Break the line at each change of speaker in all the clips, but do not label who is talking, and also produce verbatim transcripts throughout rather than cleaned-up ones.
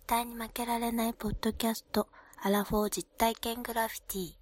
対に負けられないポッドキャスト、アラフォー実体験グラフィティ。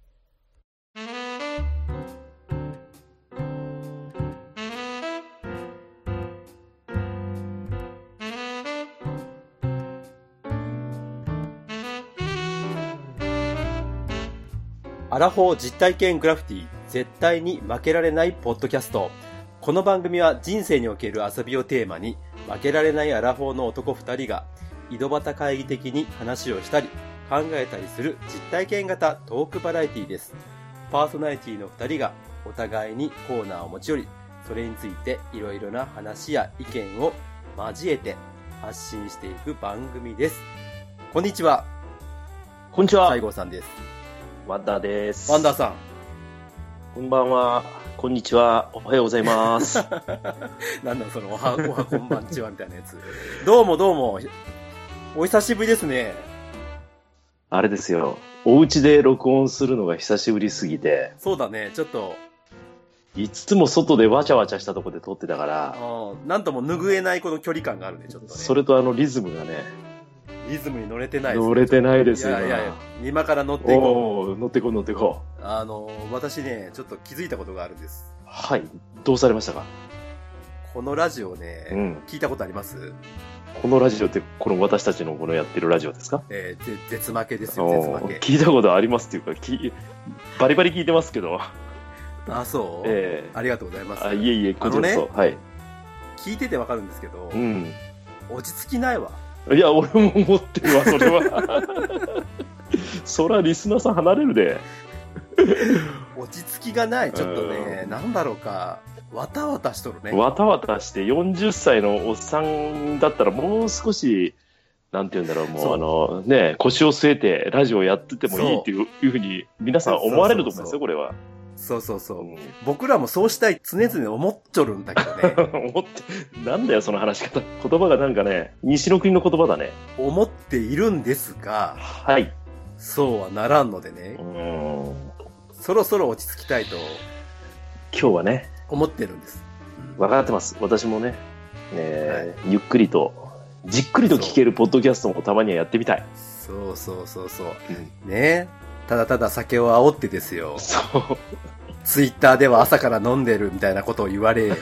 アラフォー実体験グラフィティ、絶対に負けられないポッドキャスト。この番組は人生における遊びをテーマに、負けられないアラフォーの男二人が井戸端会議的に話をしたり考えたりする実体験型トークバラエティです。パーソナリティの二人がお互いにコーナーを持ち寄り、それについていろいろな話や意見を交えて発信していく番組です。こんにちは。
こんにちは。
西郷さんです。
ワンダーです。
ワンダーさん。
こんばんは。こんにちは。おはようございます。
なんだそのおは、おはこんばんちはみたいなやつ。どうもどうも。お久しぶりですね。
あれですよ。お家で録音するのが久しぶりすぎて。
そうだね。ちょっと。
いつも外でわちゃわちゃしたとこで撮ってたから。
うん。なんとも拭えないこの距離感があるね、ちょっとね。
それとあのリズムがね。
リズムに乗れてないですね。
乗れてないですよ。
いやいやいや。今から乗っていこう。
おー、乗ってこう乗ってこ
う。あの、私ね、ちょっと気づいたことがあるんです。
はい。どうされましたか？
このラジオね、うん、聞いたことあります？
このラジオってこの私たちのこのやってるラジオですか？
えー、絶負けですよ、絶負け。
聞いたことありますっていうか、きバリバリ聞いてますけど。
あ、そう？
ええー。
ありがとうございます。
あ、いえいえ、こちらこそ、ね、はい。
聞いててわかるんですけど、
うん。
落ち着きないわ。
いや、俺も思ってるわ、それは。そらリスナーさん離れるで。
落ち着きがない、ちょっとね、なんだろうか。わたわたしとるね。
わたわたしてよんじゅっさいのおっさんだったらもう少し、なんて言うんだろう、もうあの、ね、腰を据えてラジオやっててもいいっていういうふうに皆さん思われると思うんですよ、これは。
そうそうそう、うん。僕らもそうしたい常々思っちょるんだけど
ね。思って、なんだよその話し方。言葉がなんかね、西の国の言葉だね。
思っているんですが、
はい。
そうはならんのでね。
うん。
そろそろ落ち着きたいと。
今日はね。
思ってるんです。
分かってます。私もね、えーはい、ゆっくりと、じっくりと聞けるポッドキャストもたまにはやってみたい。
そうそうそうそう。うん、ねただただ酒を煽ってですよ。
そう。
ツイッターでは朝から飲んでるみたいなことを言われ、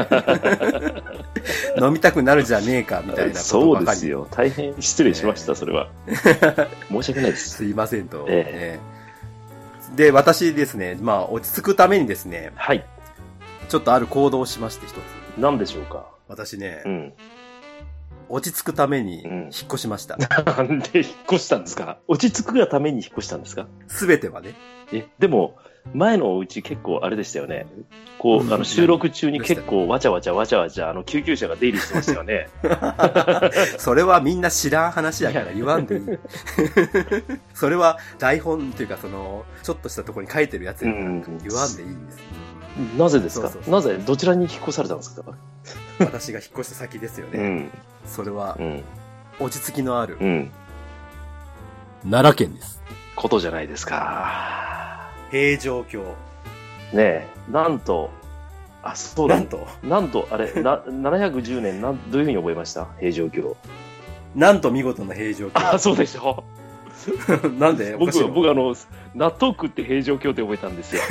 飲みたくなるじゃねえかみたいなことばかり。
そうですよ。大変失礼しました、えー、それは。申し訳ないです。
すいませんと。
え
ー、で、私ですね、まあ落ち着くためにですね。
はい。
ちょっとある行動をしまして一つ。
何でしょうか？
私ね、
うん、
落ち着くために引っ越しました。
うん、なんで引っ越したんですか？落ち着くがために引っ越したんですか？
すべてはね。
え、でも、前のお家結構あれでしたよね。こう、うん、あの収録中に結構わちゃわちゃわちゃわちゃ、あの救急車が出入りしてましたよね。
それはみんな知らん話やから言わんでいい。それは台本っていうかその、ちょっとしたところに書いてるやつやから言わんでいいんです。
うん、なぜですか？そうそうそう。なぜどちらに引っ越されたんですか？
私が引っ越した先ですよね。
うん、
それは、
うん、
落ち着きのある、
うん、
奈良県です。
ことじゃないですか。
平城京。
ねえ、なんと、あ、そうだ。
なんと
なんと、あれ、な、ななひゃくじゅうねん、なん、どういうふうに覚えました？平城京。
なんと見事な平城京。
あ、そうでしょ。
なんで
僕、僕あの、納豆食って平城京って覚えたんですよ。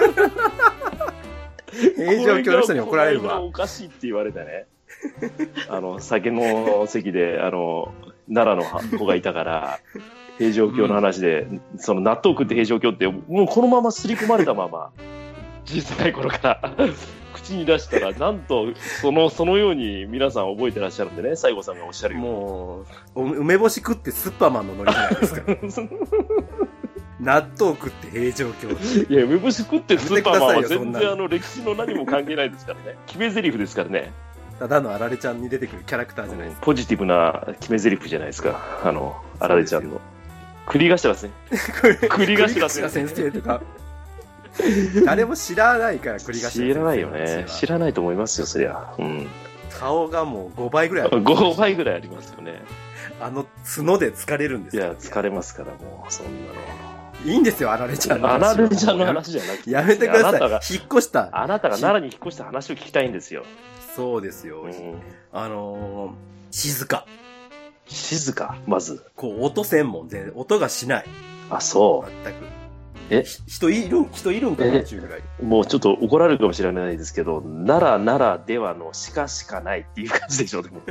平城京の人に怒られるわ。
おかしいって言われてね。あの、酒の席で、あの、奈良の子がいたから、平城京の話で、うん、その納豆食って平城京って、もうこのまま刷り込まれたまま、小さい頃から口に出したら、なんと、その、そのように皆さん覚えてらっしゃるんでね、西郷さんがおっしゃるように。
もう、梅干し食ってスッパーマンのノリじゃないですか。納豆食って平城京。
いや、梅干し食ってスーパーマンは全然あの歴史の何も関係ないですからね。決め台詞ですからね。
ただのあられちゃんに出てくるキャラクターじゃないですか。
ポジティブな決め台詞じゃないですか。あの、あられちゃんの。栗頭ですね。栗頭
先生とか。誰も知らないから栗頭先生。
知らないよね。知らないと思いますよ、そりゃ。うん。
顔がもうごばいぐらいある。
ごばいぐらいありますよね。
あの角で疲れるんですよ。
いや、疲れますから、もう、そんなの。
いいんですよ、あられちゃんの
話。あられちゃんの話じゃなくて。
やめてください。引っ越した。
あなたが奈良に引っ越した話を聞きたいんですよ。
そうですよ。うん、あのー、静か。
静か、まず。
こう、音専門で、音がしない。
あ、そう。
全く。
え
人いるん、人いるんかな、中ぐらい。
もうちょっと怒られるかもしれないですけど、奈良ならではの鹿しかないっていう感じでしょ、でも。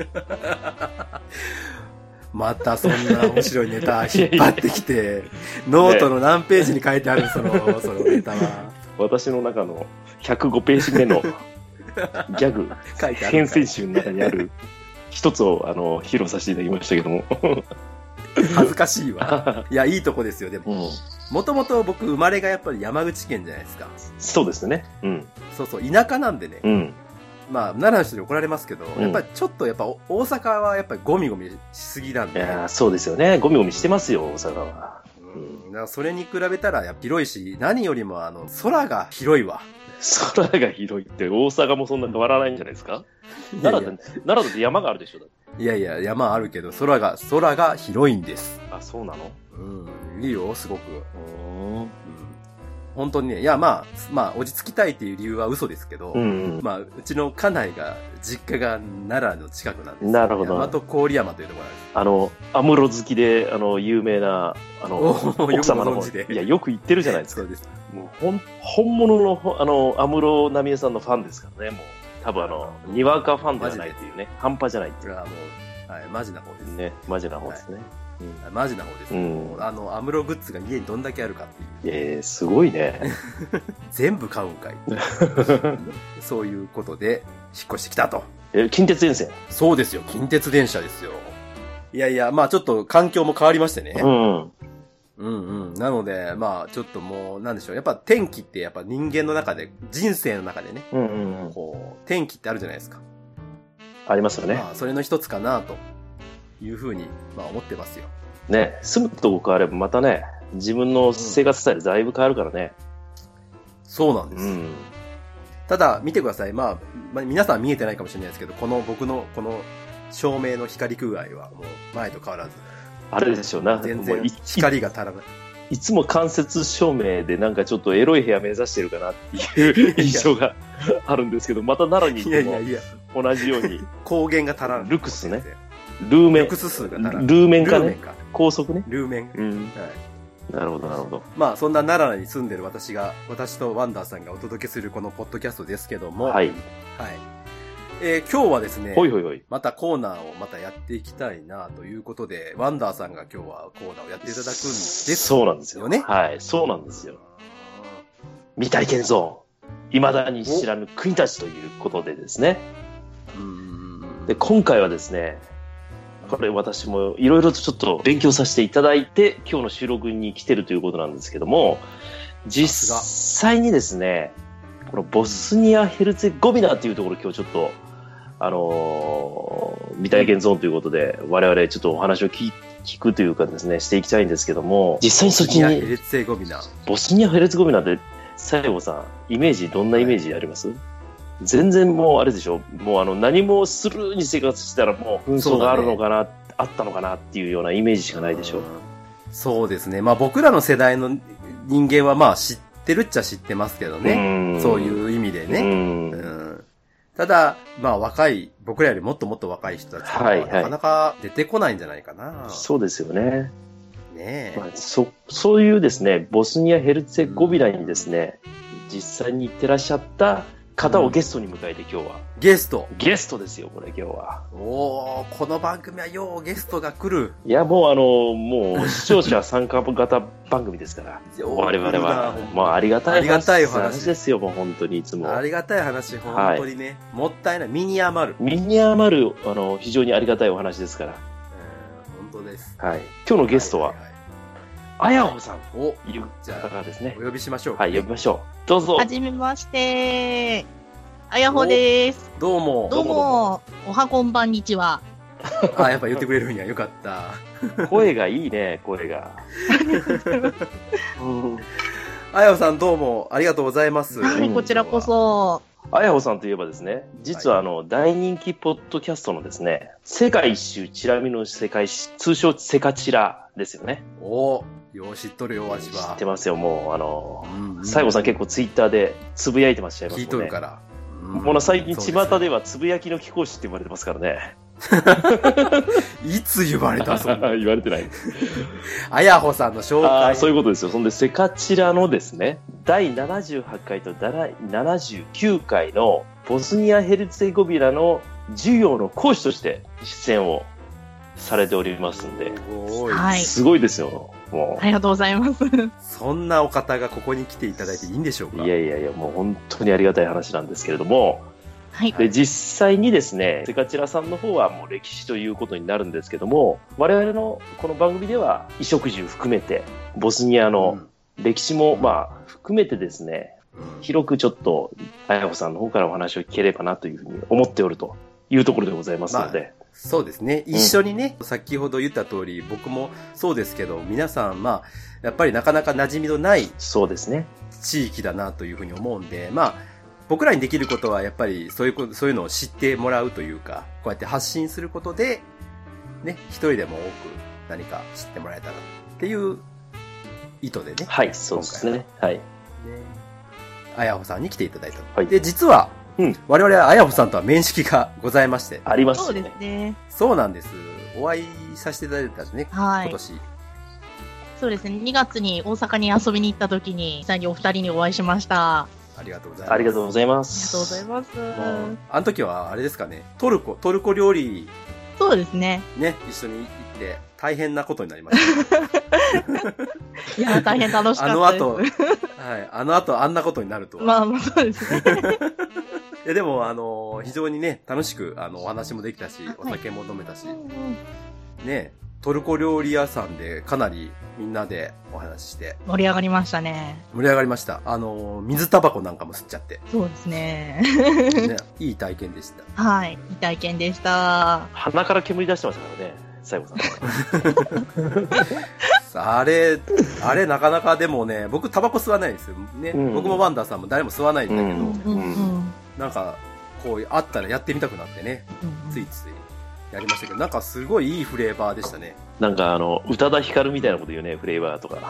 またそんな面白いネタ引っ張ってきて、ノートの何ページに書いてある、その、そのネタは。
私の中のひゃくごページ目のギャグ、編成集の中にある一つを、あの、披露させていただきましたけども。
恥ずかしいわ。いや、いいとこですよ、でも。もともと僕、生まれがやっぱり山口県じゃないですか。
そうですね。うん。
そうそう、田舎なんでね。
うん。
まあ、奈良の人に怒られますけど、うん、やっぱりちょっと、やっぱ大阪はやっぱりゴミゴミしすぎなんで。
いやそうですよね。ゴミゴミしてますよ、大阪は。
うん。だからそれに比べたら、やっぱ広いし、何よりもあの、空が広いわ。
空が広いって、大阪もそんな変わらないんじゃないですか？奈良だ、奈良だって山があるでしょ？だって
いやいや、山あるけど、空が、空が広いんです。
あ、そうなの？
うん。いいよ、すごく。うん。本当にね、いや、まあ、まあ、落ち着きたいっていう理由は嘘ですけど、うんうん、まあ、うちの家内が、実家が奈良の近くなんですよ。
なるほど。
大和郡山というところなんです。
あの、安室好きで、あの、有名な、あの、奥様の方で。いや、よく言ってるじゃないですか。そうです。もう、ほん、本物の、あの、安室奈美恵さんのファンですからね、もう。多分あの、にわかファンではないっていうね。半端じゃないっていう。
あもう、はい、マジな方です
ね。マジな方ですね。はい
うん、マジな方です、ね。うん、あの、アムログッズが家にどんだけあるかっていう。
ええー、すごいね。
全部買うんかい。そういうことで、引っ越してきたと。
え、近鉄電線？
そうですよ、近鉄電車ですよ。いやいや、まあちょっと環境も変わりましてね。うん。うんうん。なので、まあちょっともう、なんでしょう。やっぱ天気ってやっぱ人間の中で、人生の中でね。うんうんうん。こう、天気ってあるじゃないですか。
ありますよね。
まあそれの一つかなと。いうふうに、まあ思ってますよ。
ね、住むとこ変わればまたね、自分の生活スタイルだいぶ変わるからね。
うん、そうなんです、うん。ただ、見てください。まあ、まあ、皆さん見えてないかもしれないですけど、この僕のこの照明の光具合はもう前と変わらず。
あれでしょうな。
全然光が足らない。
いつも間接照明でなんかちょっとエロい部屋目指してるかなっていう印象があるんですけど、また奈良に行っても同じように。
光源が足らない。
ルクスね。ルーメン。
ルクス数が足らない。
ルーメンかね。高速ね。
ルーメン。うん。はい。
なるほど、なるほど。
まあ、そんな奈良に住んでる私が、私とワンダーさんがお届けするこのポッドキャストですけども。はい。はい。えー、今日はですね。
ほいほいほい。
またコーナーをまたやっていきたいなということで、ワンダーさんが今日はコーナーをやっていただくんですよね。
そうなんですよね。はい、そうなんですよ。未体験ゾーン。未だに知らぬ国たちということでですね。うんで、今回はですね、これ私もいろいろとちょっと勉強させていただいて、今日の収録に来てるということなんですけども、実際にですね、このボスニア・ヘルツェゴビナというところ今日ちょっと、あのー、未体験ゾーンということで、我々ちょっとお話を聞聞くというかですね、していきたいんですけども、実際にそっちに、ボスニア・ヘルツェゴビナ。ボスニア・ヘルツェゴビナって、西郷さん、イメージ、どんなイメージあります？はい、全然もうあれでしょ、もうあの何もスルーに生活したらもう紛争があるのかな、ね、あったのかなっていうようなイメージしかないでしょう。
そうですね。まあ僕らの世代の人間はまあ知ってるっちゃ知ってますけどね。うそういう意味でね。うんうんただ、まあ若い、僕らよりもっともっと若い人たちは、はいはい、なかなか出てこないんじゃないかな。
そうですよね。
ねえ、
まあ、そ、そういうですね、ボスニア・ヘルツェゴビナにですね、うん、実際に行ってらっしゃった方をゲストに迎えて今日は、うん、
ゲスト
ゲストですよこれ今日は。
おー、この番組はようゲストが来る。
いやもうあのもう視聴者参加型番組ですから我々はもうありがたい話、ありがたい話ですよ。もう本当にいつも
ありがたい話、本当にね、はい、もったいない、身に余る
身に余るあの非常にありがたいお話ですから。
本当です。
はい。今日のゲストは、はいはいはい、あやほさん
を
いう方ですね。
お呼びしましょう。
はい、呼びましょう。どうぞ。
はじめまして。あやほです。
どうも。
どうも。おはこんばんにちは。
あ、やっぱ言ってくれるんや。よかった。
声がいいね、声が。
あやほさんどうもありがとうございます。
はい、こちらこそ。
あやほさんといえばですね、実はあの、はい、大人気ポッドキャストのですね、世界一周チラ見の世界史、通称セカチラですよね。
おー。よう知っとるよ、わしは。
知ってますよ、もう、あの、西郷さん結構ツイッターでつぶやいてましちゃいますもんね。
聞いとるから。
もう最近、巷ではつぶやきの貴公子って言われてますからね。
いつ言われたそんな。
言われてない。
あやほさんの紹介。
あそういうことですよ。そんで、セカチラのですね、だいななじゅうはちかいとだいななじゅうきゅうかいのボスニア・ヘルツェゴビナの授業の講師として出演をされておりますんで、
すごい。
はい。
すごいですよ。も
ありがとうございます。
そんなお方がここに来ていただいていいんでしょう
う、
か？
いやいやいや、もう本当にありがたい話なんですけれども、
はい。
で実際にですね、セカチラさんの方はもう歴史ということになるんですけども、我々のこの番組では衣食住含めて、ボスニアの歴史もまあ含めてですね、
うん
広くちょっと、あやほさんの方からお話を聞ければなというふうに思っておるというところでございますので。
そうですね。一緒にね、うん、先ほど言った通り、僕もそうですけど、皆さん、まあ、やっぱりなかなか馴染みのない
そうですね。
地域だなというふうに思うんで、まあ、僕らにできることはやっぱりそういう、そういうのを知ってもらうというか、こうやって発信することで、ね、一人でも多く何か知ってもらえたらっていう意図でね。
はい、そうですね。はい。ね、
あやほさんに来ていただいた。
はい、
で、実は、
うん、
我々はあやほさんとは面識がございまして。
ありますね。
そうですね。
そうなんです。お会いさせていただいたんですね。はい。今年。
そうですね。にがつに大阪に遊びに行った時に、実際にお二人にお会いしました。
ありがとうございます。
ありがとうございます。
ありがとうございます。
もうあの時はあれですかね、トルコ、トルコ料理。
そうですね。
ね、一緒に行って大変なことになりました。
いや、大変楽しかったです。
あの後、はい、あの後あんなことになるとは。
まあまあそうですね。
いやでも、あの、非常にね、楽しく、あの、お話もできたし、お酒も飲めたし、はい、ね、トルコ料理屋さんでかなりみんなでお話しして。
盛り上がりましたね。
盛り上がりました。あの、水タバコなんかも吸っちゃって。
そうですね。
ね、いい体験でした。
はい、いい体験でした。
鼻から煙出してましたからね、西郷
さん。あれ、あれなかなかでもね、僕タバコ吸わないんですよ。ね、うん、僕もワンダーさんも誰も吸わないんだけど、うんうん、なんか、こう、あったらやってみたくなってね、うん、ついついやりましたけど、なんかすごいいいフレーバーでしたね。
なんかあの、宇多田ヒカルみたいなこと言うね、フレーバーとか。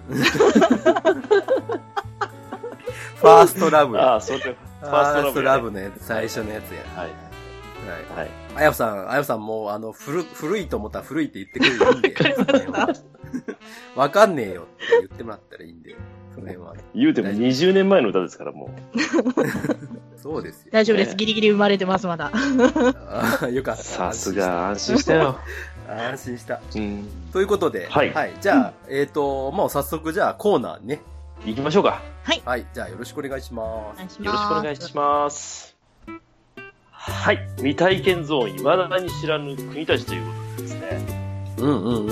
ファーストラブ。
ああ、それ、フ
ァーストラブのやつ、最初のやつや。はい。はい。はい。あやふさん、あやふさんもう、あの、古、古いと思ったら古いって言ってくれるんで。わかんねえよって言ってもらったらいいんで、その辺は。
言うてもにじゅうねんまえの歌ですから、もう。
そうですよ。
大丈夫です。ギリギリ生まれてます、まだ。
ああ、よかった。
さすが、安心したよ。
安心した。
うん。
ということで、
はい。
はい。じゃあ、えっと、もう早速、じゃあ、コーナーね。
行きましょうか。
はい。
はい。じゃあ、よろしくお願いします。
よろしくお願いします。はい。未体験ゾーン、未だに知らぬ国たちということでですね。
うんうんうんうんうん。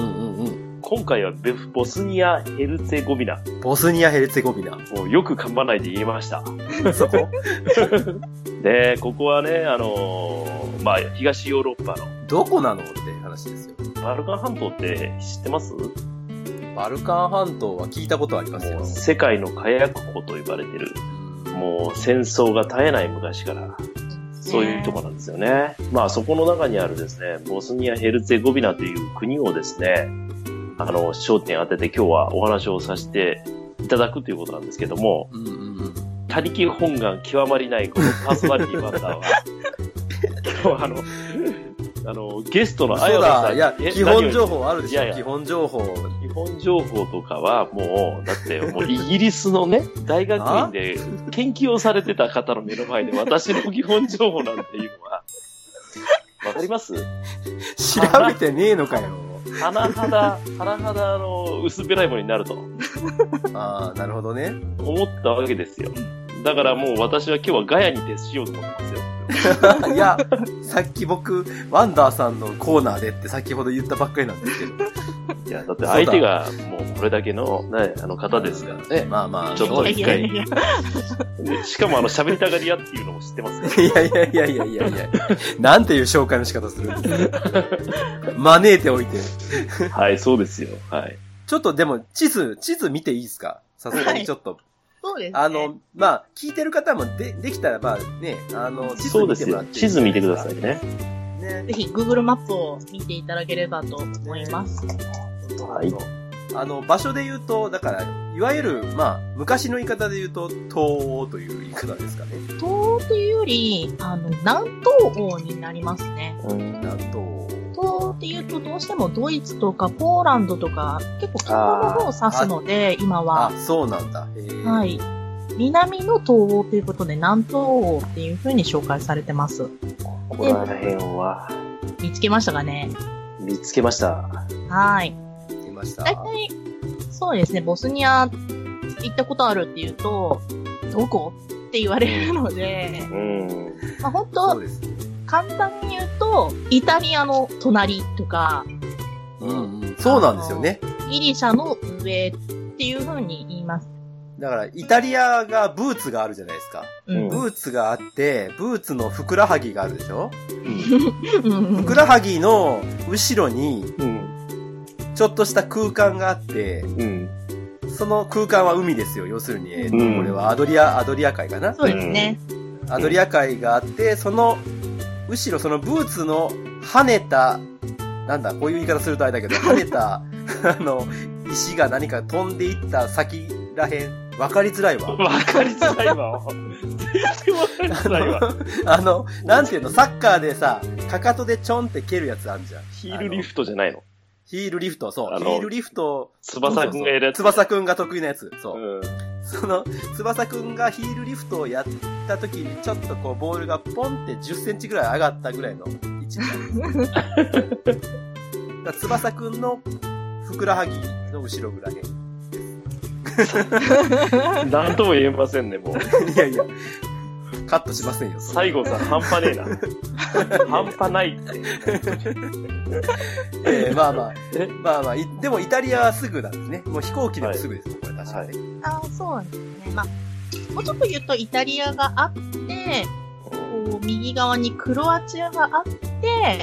今回はボスニア・ヘルツェゴビナ。
ボスニア・ヘルツェゴビナ。
もうよく噛まないで言えました。
そこ
で、ここはね、あのー、まあ、東ヨーロッパの。
どこなのって話ですよ。
バルカン半島って知ってます？
バルカン半島は聞いたことありますよ。
世界の火薬庫と呼ばれてる。もう戦争が絶えない昔から。そういうとこなんですよね。まあそこの中にあるですね、ボスニア・ヘルツェゴビナという国をですね、あの、焦点当てて今日はお話をさせていただくということなんですけども、
うんうんうん、
他力本願極まりないこのパーソナリティバンダーは、今日はあの、あの、ゲストのあやさん。
いや、基本情報あるでしょ。いやいや基本情報。
基本情報とかはもう、だってもうイギリスのね、大学院で研究をされてた方の目の前で私の基本情報なんていうのは、わかります？
調べてねえのかよ。
はなはだ、はなはだの薄っぺらいものになると。
ああ、なるほどね。
思ったわけですよ。だからもう私は今日はガヤに徹しようと思ってますよ。
いや、さっき僕、ワンダーさんのコーナーでって先ほど言ったばっかりなんですけど。
いや、だって相手がもうこれだけの、ね、あの方ですからね。
まあまあ、
ちょっと一回。しかもあの喋りたがり屋っていうのも知ってます
ね。いやいやいやいやいやいや。なんていう紹介の仕方するんですか。招いておいて。
はい、そうですよ。はい。
ちょっとでも、地図、地図見ていいですか？さすがにちょっと。はい、
そうですね。
あの、まあ、聞いてる方もで、できたら、まあね、あの、
地図見てもらっていいですか？地図見てくださいね。
ね、ぜひ Google マップを見ていただければと思います。
はい。
あの、場所で言うと、だから、いわゆる、まあ、昔の言い方で言うと、東欧という言い方ですかね。
東欧というより、あの、南東欧になりますね。
南東欧。
東欧って言うと、どうしてもドイツとかポーランドとか、結構北欧の方を指すので、今は。
あ、そうなんだ。へー。
はい。南の東欧ということで、南東欧っていう風に紹介されてます。
ここら辺は、
見つけましたかね？
見つけました。
はい。
見つけました。
大体、そうですね、ボスニア行ったことあるっていうと、どこって言われるので、
うん。
まあ本当、
そうですね。
簡単に言うと、イタリアの隣とか、
うん、うん。そうなんですよね。
ギリシャの上っていう風に言います。
だから、イタリアがブーツがあるじゃないですか。
うん、
ブーツがあって、ブーツのふくらはぎがあるでしょ？
うん、
ふくらはぎの後ろに、
うん。
ちょっとした空間があって、
うん。
その空間は海ですよ。要するに、えっと、
うん
これはアドリア、アドリア海かな？
そうですね。
アドリア海があって、その、後ろ、そのブーツの跳ねた、なんだ、こういう言い方するとあれだけど、跳ねた、あの、石が何か飛んでいった先らへん、わかりづらいわ。
わかりづらいわ。全然わかりづらいわ。
あの、なんていうの、サッカーでさ、かかとでちょんって蹴るやつあるじゃん。
ヒールリフトじゃないの？
ヒールリフト、そう。
あの
ヒールリフト。
翼くんがやるやつ。
翼くんが得意なやつ。そう。
うん。
その、翼くんがヒールリフトをやった時に、ちょっとこう、ボールがポンってじゅっセンチぐらい上がったぐらいの位置になるんです。だから翼くんのふくらはぎの後ろぐらいです。
なんとも言えませんね、もう。
いやいや、カットしませんよ。
最後さ、半端ねえな。半端ないって。
えー、まあまあ
え、
まあまあ、でもイタリアはすぐなんですね。もう飛行機でもすぐです、はい、これ確かに、ね。
ああ、そうなんですね。まあ、もうちょっと言うとイタリアがあって、こう、右側にクロアチアがあって、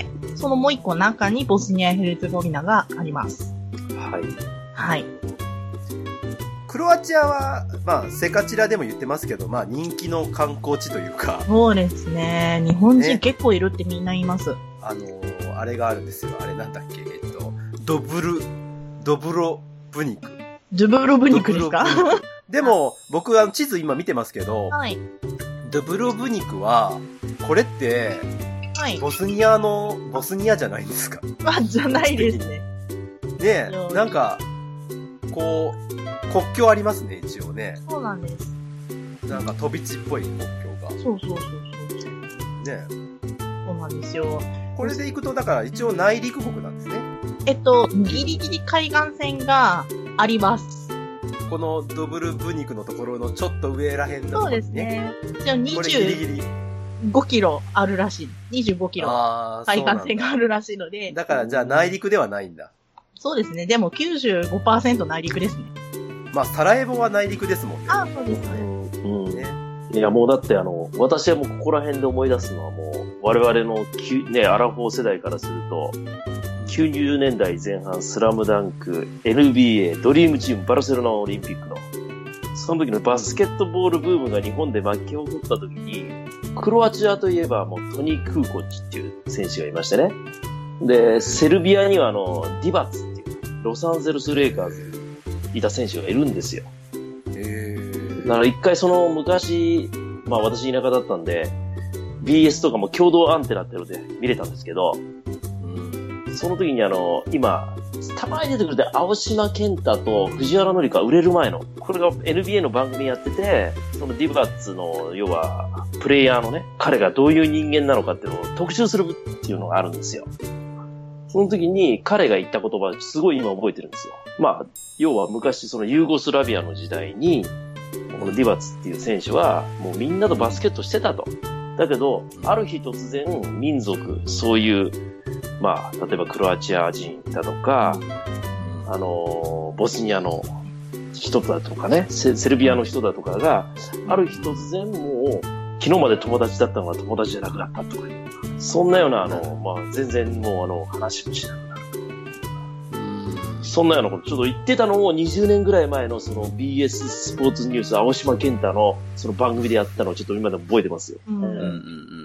そのもう一個中にボスニア・ヘルツェゴビナがあります。
はい。
はい。
クロアチアは、まあ、セカチラでも言ってますけど、まあ、人気の観光地というか。
そうですね。日本人結構いるってみんな言います。ね、
あのー、あれがあるんですよ。あれなんだっけ、えっと、ドブル、ドブロブニク。
ドブロブニクですか？
でも、僕は地図今見てますけど、
はい。
ドブロブニクは、これって、
はい。
ボスニアの、ボスニアじゃないんですか？
あ、じゃないですね。
ねえ、なんか、こう、国境ありますね、一応ね。
そうなんです。
なんか飛び地っぽい国境が。
そうそうそうそう。
ね
え。そうなんですよ。
これで行くと、だから一応内陸国なんですね。
えっと、ギリギリ海岸線があります。
このドブルブニクのところのちょっと上らへんのところにね。
そうですね。じゃあにじゅう
これギリギリ。
ごキロあるらしい。にじゅうごキロ。海岸線があるらしいので。
だからじゃあ内陸ではないんだ。
そうですね。でも きゅうじゅうごパーセント 内陸ですね。
まあ、サラエボは内陸ですもんね。
あ、そうですね。
うん。
ね。
いや、もうだってあの、私はもうここら辺で思い出すのはもう、我々のきね、アラフォー世代からすると、きゅうじゅうねんだいぜん半、スラムダンク、エヌビーエー、ドリームチーム、バルセロナオリンピックの、その時のバスケットボールブームが日本で巻き起こった時に、クロアチアといえばもうトニー・クーコッチっていう選手がいましてね。で、セルビアにはあの、ディバッツっていう、ロサンゼルス・レイカーズいた選手がいるんですよ。
へー。
だから一回その昔、まあ私田舎だったんで、ビーエス とかも共同アンテナってので見れたんですけど、うん、その時にあの、今、たまに出てくるで、青島健太と藤原紀香売れる前の、これが エヌビーエー の番組やってて、そのディバッツの、要は、プレイヤーのね、彼がどういう人間なのかっていうのを特集するっていうのがあるんですよ。その時に彼が言った言葉、すごい今覚えてるんですよ。まあ、要は昔そのユーゴスラビアの時代に、このディバッツっていう選手は、もうみんなとバスケットしてたと。だけど、ある日突然、民族、そういう、まあ、例えばクロアチア人だとか、あの、ボスニアの人だとかね、セ, セルビアの人だとかが、ある日突然もう、昨日まで友達だったのが友達じゃなくなったとかいう、そんなような、あの、まあ、全然もうあの、話もしなくなる。そんなようなこと、ちょっと言ってたのをにじゅうねんぐらい前のその ビーエス スポーツニュース、青島健太のその番組でやったのをちょっと今でも覚えてますよ。
うんうんうん
うん、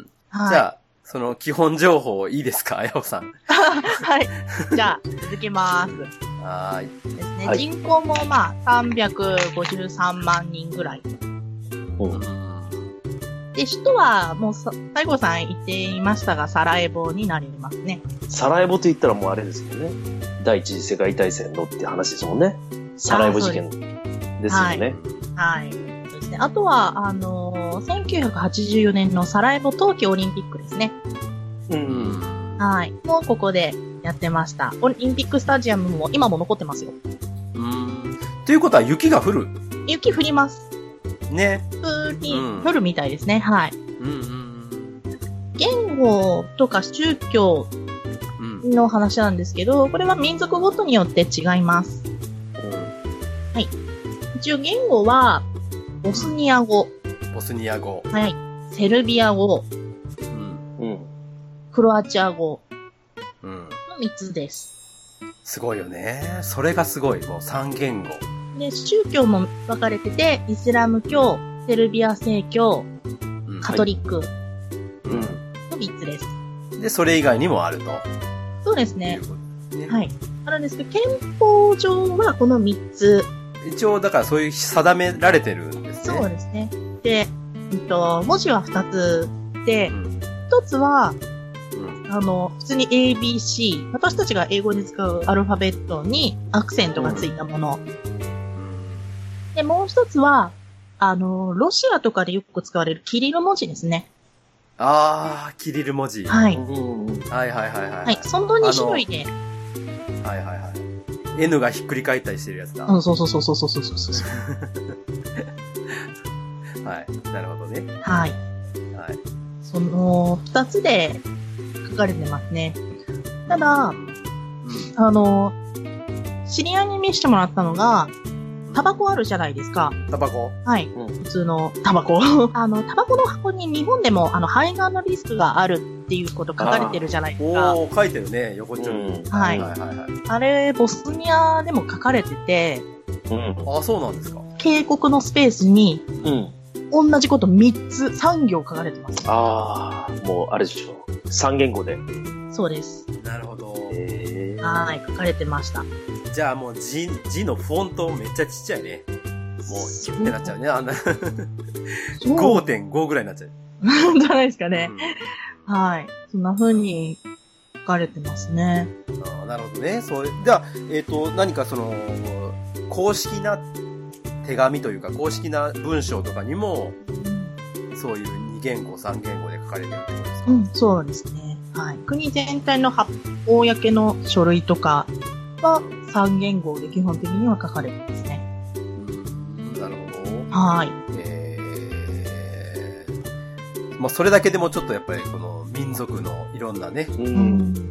はい、じゃあ、その基本情報いいですか、あやおさん。
はい。じゃあ、続けます。
はーい。
ですね。
はい、
人口もまあさんびゃくごじゅうさんまんにんぐらい。
うん、
で、首都はもうさ、西郷さん言っていましたが、サラエボになりますね。
サラエボと言ったらもうあれですよね。第一次世界大戦のって話ですもんね。サラエボ事件ですよね。
はい。はいですね。あとは、あのー、せんきゅうひゃくはちじゅうよねんのサラエボ冬季オリンピックですね。
うん。
はい。もうここでやってました。オリンピックスタジアムも今も残ってますよ。
うん。ということは雪が降る？
雪降ります。
ね。
降り、
うん、
降るみたいですね。はい。
うんうん。
言語とか宗教の話なんですけど、これは民族ごとによって違います。
うん、
はい。一応言語は、ボスニア語。
ボスニア語。
はい。セルビア語。
うん。
クロアチア語。
うん。
のみっつです。
すごいよね。それがすごい。もうさん言語。
で、宗教も分かれてて、イスラム教、セルビア正教、うん、カトリック。うん。のみっつです。
で、それ以外にもあると。
そうですね。ねはい。あるんですけど、憲法上はこのみっつ。
一応、だからそういう定められてるんですね。
そうですね。で、えっと、文字はふたつで、ひとつは、うん、あの、普通に エービーシー、私たちが英語に使うアルファベットにアクセントがついたもの。うん、で、もう一つは、あの、ロシアとかでよく使われるキリル文字ですね。
あー、キリル文字。
はい。
はいはいはいはい。
はい、そのに種類で。
はいはいはい。N がひっくり返ったりしてるやつだ。
うん、そうそうそうそうそうそうそうそう。
はい。なるほどね。
はい。
はい。
その、二つで書かれてますね。ただ、うん、あの、知り合いに見せてもらったのが、タバコあるじゃないですか。
タバコ
はい。うん、普通のタバコ。あの、タバコの箱に日本でも、あの、肺がんのリスクがあるっていうこと書かれてるじゃないですか。
おー、書いてるね、横っちょに。
うん、はい。はいはいはい。あれ、ボスニアでも書かれてて、
うん。あ、そうなんですか。
警告のスペースに、うん。同じことみっつ、さん行書かれてます。
ああ、もう、あれでしょ。さん言語で。
そうです。
なるほど。
へー。
はい、書かれてました。
じゃあもう字、字のフォントめっちゃちっちゃいね。もう、キュッてなっちゃうね。あんな。ごてんご ぐらいになっちゃう。
じゃないですかね。うん、はい。そんな風に書かれてますね。
ああ、なるほどね。そう。では、えっと、何かその、公式な手紙というか、公式な文章とかにも、うん、そういうに言語、さん言語で書かれてるってことですか？
うん、そうですね。はい。国全体の公の書類とかはさん言語で基本的には書かれてますね。
うん、なるほど。
はい。
えー、まあそれだけでもちょっとやっぱりこの民族のいろんなね、うん、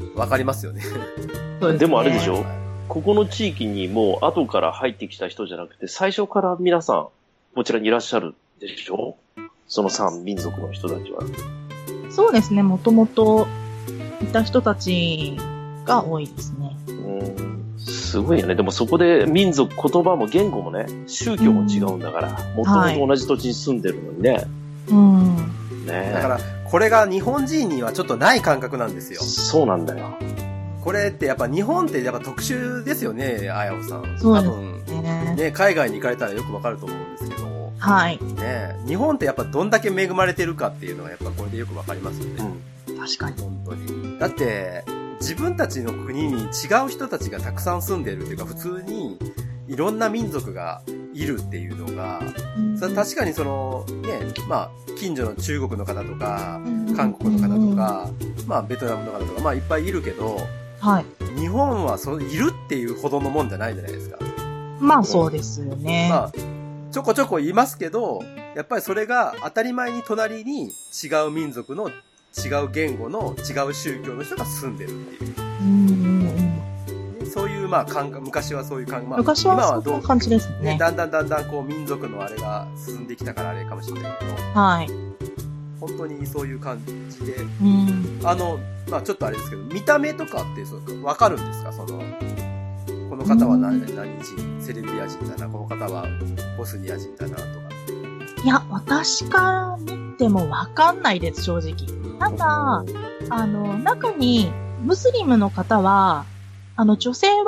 わかりますよね。
そうですね。でもあれでしょ？ここの地域にもう後から入ってきた人じゃなくて、最初から皆さんこちらにいらっしゃるでしょ？そのさん民族の人たちは。
そうですね。もともといた人たちが多いですね。
うん、すごいよね。でもそこで民族、言葉も言語もね、宗教も違うんだから、もともと同じ土地に住んでるのにね。
うん。
ね、だから、これが日本人にはちょっとない感覚なんですよ。
そうなんだよ。
これってやっぱ日本ってやっぱ特殊ですよね、あやおさん。
そうですね。
多分、ね、海外に行かれたらよくわかると思うんですけど。
はい。
ね、日本ってやっぱどんだけ恵まれてるかっていうのがやっぱこれでよくわかりますよね。
うん、確かに。
本当に。だって、自分たちの国に違う人たちがたくさん住んでるっていうか、普通にいろんな民族がいるっていうのが、うん、それ確かにその、ね、まあ、近所の中国の方とか、韓国の方とか、うん、まあ、ベトナムの方とか、まあ、いっぱいいるけど、
はい。
日本はそう、いるっていうほどのもんじゃないじゃないですか。
まあ、そうですよね。
まあ、ちょこちょこいますけど、やっぱりそれが当たり前に隣に違う民族の違う言語の違う宗教の人が住んでるっていう。うんうんうん、そういうまあ感覚、昔はそういう感覚、まあ、
昔はそういう感じですね。
ね、だんだんだんだんこう民族のあれが進んできたからあれかもしれないけど、
はい。
本当にそういう感じで、
うん、
あの、まあちょっとあれですけど、見た目とかってそうわかるんですか？その、この方は何、何人、セルビア人だな、この方はボスニア人だなとか。
いや、私から見てもわかんないです、正直。ただ、あの、中に、ムスリムの方は、あの、女性は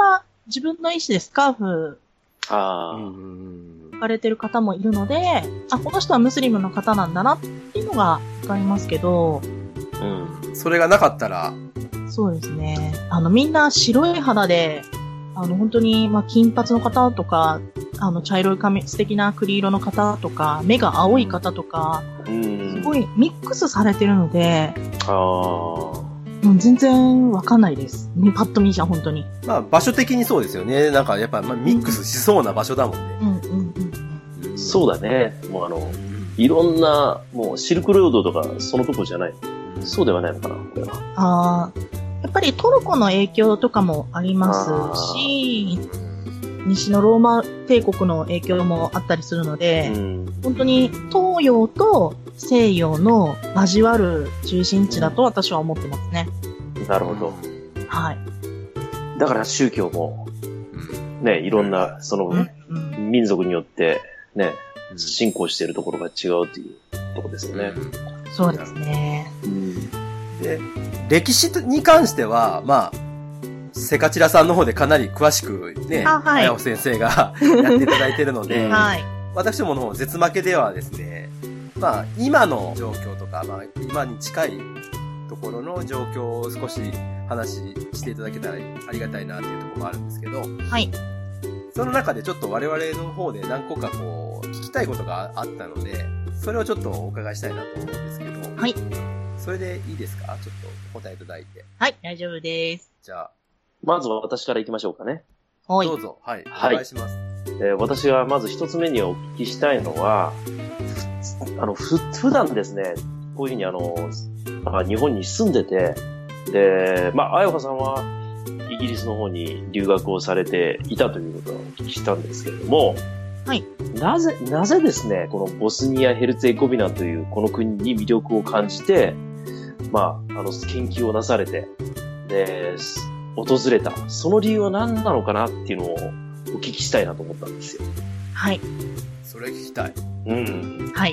自分の意思でスカーフ
ああ。
書かれてる方もいるので、あ、この人はムスリムの方なんだなっていうのがわかりますけど、
うん。
それがなかったら、
そうですね。あの、みんな白い肌で、あの、本当に、まあ、金髪の方とか、あの、茶色い髪、素敵な栗色の方とか、目が青い方とか、
うん。
すごいミックスされてるので、
ああ。
うん、全然わかんないです。ね、パッと見じゃ本当に。
まあ場所的にそうですよね。なんかやっぱまあミックスしそうな場所だもんね。
うん、うん、うん。
そうだね。もうあの、いろんな、もうシルクロードとかそのとこじゃない。そうではないのかな、これは。
ああ、やっぱりトルコの影響とかもありますし、西のローマ帝国の影響もあったりするので、
うん。
本当に東洋と西洋の交わる中心地だと私は思ってますね。
なるほど。
はい。
だから宗教も、ね、いろんな、その、
うんうん
民族によって、ね、信仰しているところが違うというところですよね。
そうですね。
うん。
で、歴史に関しては、まあ、セカチラさんの方でかなり詳しくね、
あはい
あやほ先生がやっていただいているので、
うん
はい。
私どもの方、絶負けではですね、まあ、今の状況とか、まあ、今に近いところの状況を少し話していただけたらありがたいなっていうところもあるんですけど、
はい。
その中でちょっと我々の方で何個かこう、聞きたいことがあったので、それをちょっとお伺いしたいなと思うんですけど、
はい。
それでいいですか？ちょっと答えいただいて。
はい、大丈夫です。
じゃあ、
まずは私から行きましょうかね。
はい。
どうぞ。はい。お
はい
願いします。
えー私がまず一つ目にお聞きしたいのは、あの、ふ、普段ですね、こういうふうにあの、あ日本に住んでて、で、まあ、あやほさんはイギリスの方に留学をされていたということをお聞きしたんですけれども、
はい。
なぜ、なぜですね、このボスニア・ヘルツェゴビナというこの国に魅力を感じて、まあ、あの、研究をなされて、で、訪れた。その理由は何なのかなっていうのをお聞きしたいなと思ったんですよ。
はい。
それ聞きたい。
うん。
はい。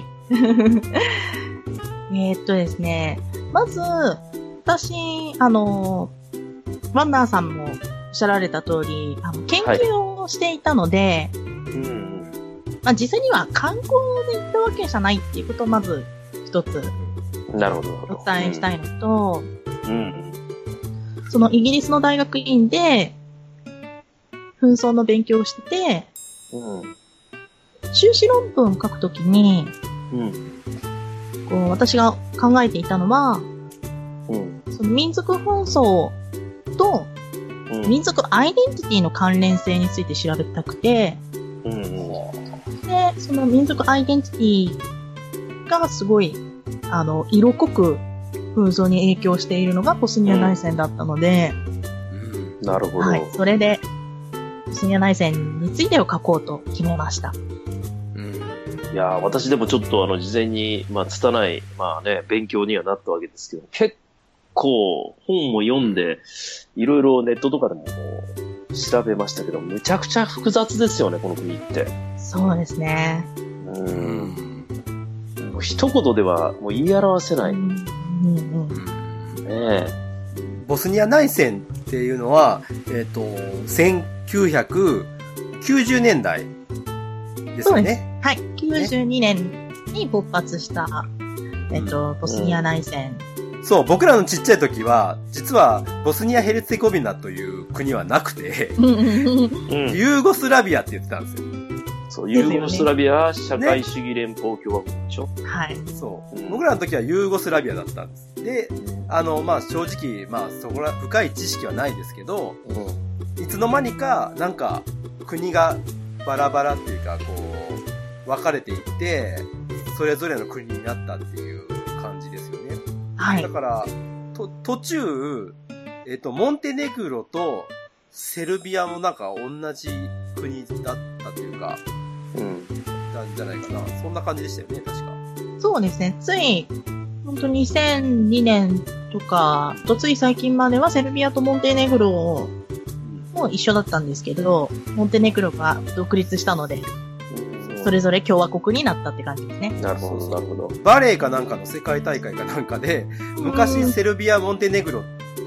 えーっとですね、まず、私、あの、ワンダーさんもおっしゃられた通り、あの研究をしていたので、
うん。
まあ実際には観光で行ったわけじゃないっていうことをまず一つ
なるほど、なるほど。
お伝えしたいのと、
うん。
そのイギリスの大学院で紛争の勉強をしてて、
うん。
修士論文を書くときに、
うん。
こう私が考えていたのは、
うん。
その民族紛争と
うん。
民族アイデンティティの関連性について調べたくて、
うん。うん。
で、その民族アイデンティティがすごい、あの、色濃く紛争に影響しているのがボスニア内戦だったので、
うん。
なるほど。
はい、それで、ボスニア内戦についてを書こうと決めました。
うん。
いやー、私でもちょっとあの、事前に、まあ、拙い、まあね、勉強にはなったわけですけど、結構、本を読んで、いろいろネットとかでも調べましたけど、むちゃくちゃ複雑ですよね、この国って。
そうですね。
う。
うんん。
もう一言ではもう言い表せない。
うん
ね
うん
え。
ボスニア内戦っていうのは、えっ、と、せんきゅうひゃくきゅうじゅうねんだいですよね。
はい。きゅうじゅうにねんに勃発した、えっと、ボスニア内戦。
そう、僕らのちっちゃい時は、実は、ボスニア・ヘルツェゴビナという国はなくて、
うんうんうん
うん。
ユーゴスラビアって言ってたんですよ。
そう、ユーゴスラビア社会主義連邦共和国でしょ。
はい。
そう
うん。
僕らの時はユーゴスラビアだったんです。で、あの、まあ、正直、まあ、そこら、深い知識はないですけど、
うん。
いつの間にか、なんか、国がバラバラっていうか、こう、分かれていって、それぞれの国になったっていう感じですよね。
はい
だ。から、と、途中、えっと、モンテネグロとセルビアもなんか同じ国だったというか、
うん。
なんじゃないかな。そんな感じでしたよね、確か。
そうですね。つい、ほんとにせんにねんとか、とつい最近まではセルビアとモンテネグロも一緒だったんですけど、モンテネグロが独立したので、それぞれ共和国になったって感じですね。
なるほど、なるほど。
バレエかなんかの世界大会かなんかで、昔セルビア、モンテネグロって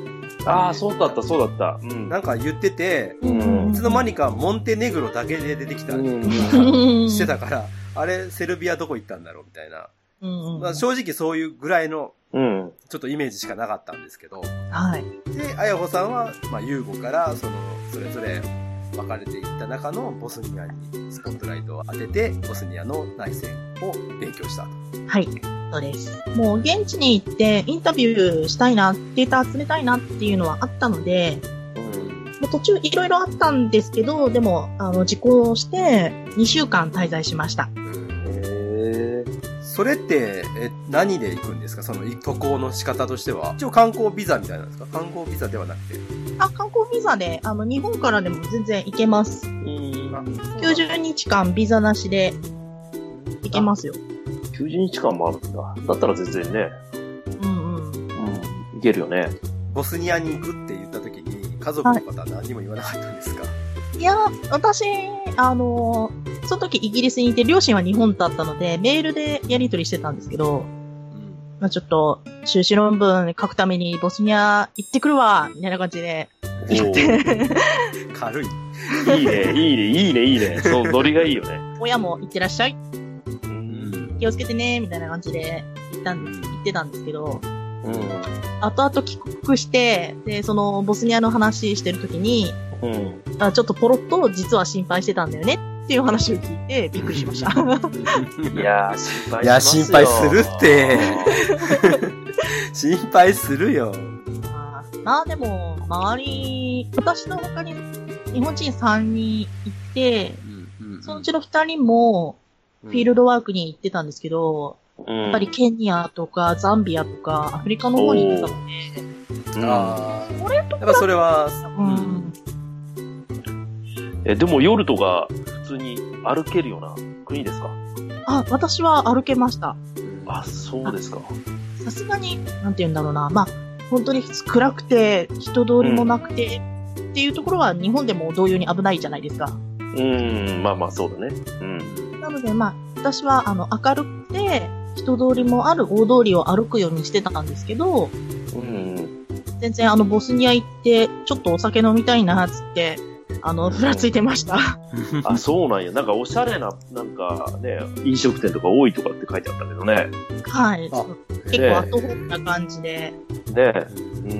ああ、そうだった、そうだった。うん、
なんか言ってて、
うん、
いつの間にかモンテネグロだけで出てきたりとかしてたから、あれ、セルビアどこ行ったんだろうみたいな。うんまあ、正直そういうぐらいの、ちょっとイメージしかなかったんですけど。
はい。
で、あやほさんは、まあ、ユーゴから、その、それぞれ分かれていった中のボスニアにスポットライトを当てて、ボスニアの内戦を勉強したと。
はい。そうです。もう現地に行ってインタビューしたいな、データ集めたいなっていうのはあったので、もう途中いろいろあったんですけど、でも、あの、受講してにしゅうかん滞在しました。
へー。それって、え、何で行くんですか？その渡航の仕方としては。一応観光ビザみたいなんですか？観光ビザではなくて。
あ、観光ビザで、あの、日本からでも全然行けます。うん。きゅうじゅうにちかんビザなしで行けますよ。
きゅうじゅうにちかんもあるんだ。だったら全然ね。うんうん。うん。いけるよね。
ボスニアに行くって言った時に、家族の方は何も言わなかったんですか？はい、
いや、私、あの、その時イギリスにいて、両親は日本だったので、メールでやり取りしてたんですけど、うん、まあちょっと、修士論文書くためにボスニア行ってくるわ、みたいな感じで言って。
軽い。
いいね、いいね、いいね、いいね。そう、ノリがいいよね。
親も行ってらっしゃい。うん、気をつけてね、みたいな感じで言ったんです、言ってたんですけど、うん、後々帰国して、で、その、ボスニアの話してるときに、うん、あちょっとポロッと実は心配してたんだよねっていう話を聞いてびっくりしました。
いやー、心配しますよ。
いや、心配するって。心配するよ。
まあ、まあでも、周り、私の他に日本人さんにんいて、うんうん、そのうちのふたりもフィールドワークに行ってたんですけど、うん、やっぱりケニアとかザンビアとかアフリカの方に行ってたので、
ああ、これとかやっぱそれは、うん
え、でも夜とか普通に歩けるような国ですか？
あ、私は歩けました。
あ、そうですか。
さすがに、なんて言うんだろうな。まあ、本当に暗くて、人通りもなくて、うん、っていうところは日本でも同様に危ないじゃないですか。
うん、まあまあそうだね。うん。
なので、まあ、私は、あの、明るくて、人通りもある大通りを歩くようにしてたんですけど、うん、全然あの、ボスニア行って、ちょっとお酒飲みたいな、つって、あの、ふらついてました。
あ、そうなんや。なんかおしゃれな、なんかね、飲食店とか多いとかって書いてあったけどね。
はい。結構アットホームな感じで。
ねうん。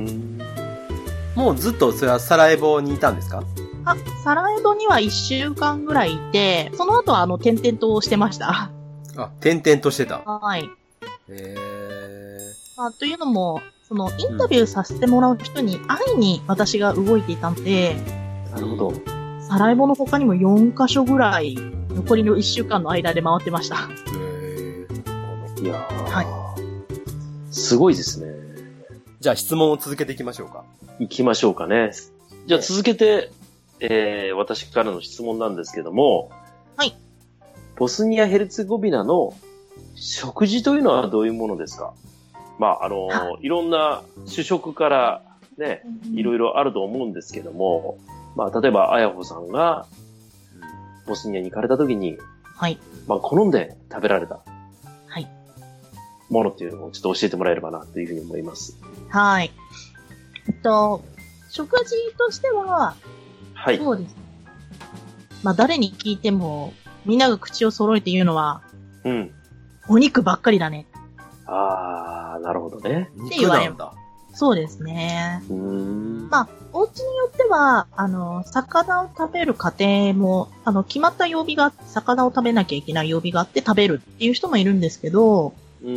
もうずっとそれはサラエボにいたんですか？
あ、サラエボにはいっしゅうかんぐらいいて、その後はあの、転々としてました。
あ、転々としてた。
はい。
へ
ー。あ、というのも、その、インタビューさせてもらう人に会いに私が動いていたので、
なるほど。
サラエボの他にもよんカ所ぐらい、残りのいっしゅうかんの間で回ってました。へ
ー。いやー。はい。すごいですね。
じゃあ質問を続けていきましょうか。
行きましょうかね。じゃあ続けて、えー、私からの質問なんですけども。
はい。
ボスニア・ヘルツェゴビナの食事というのはどういうものですか？まあ、あのー、いろんな主食からね、いろいろあると思うんですけども、まあ、例えば、あやほさんが、ボスニアに行かれた時に、
はい。
まあ、好んで食べられた、
はい。
ものっていうのをちょっと教えてもらえればな、というふうに思います。
はい。えっと、食事としては、
はい。
そうです。まあ、誰に聞いても、みんなが口を揃えて言うのは、
うん。
お肉ばっかりだね。
あー、なるほどね。
って言われるんだ。そうですね。
うーん。
まあ、お家によっては、あの、魚を食べる家庭も、あの、決まった曜日が、魚を食べなきゃいけない曜日があって食べるっていう人もいるんですけど、
うん。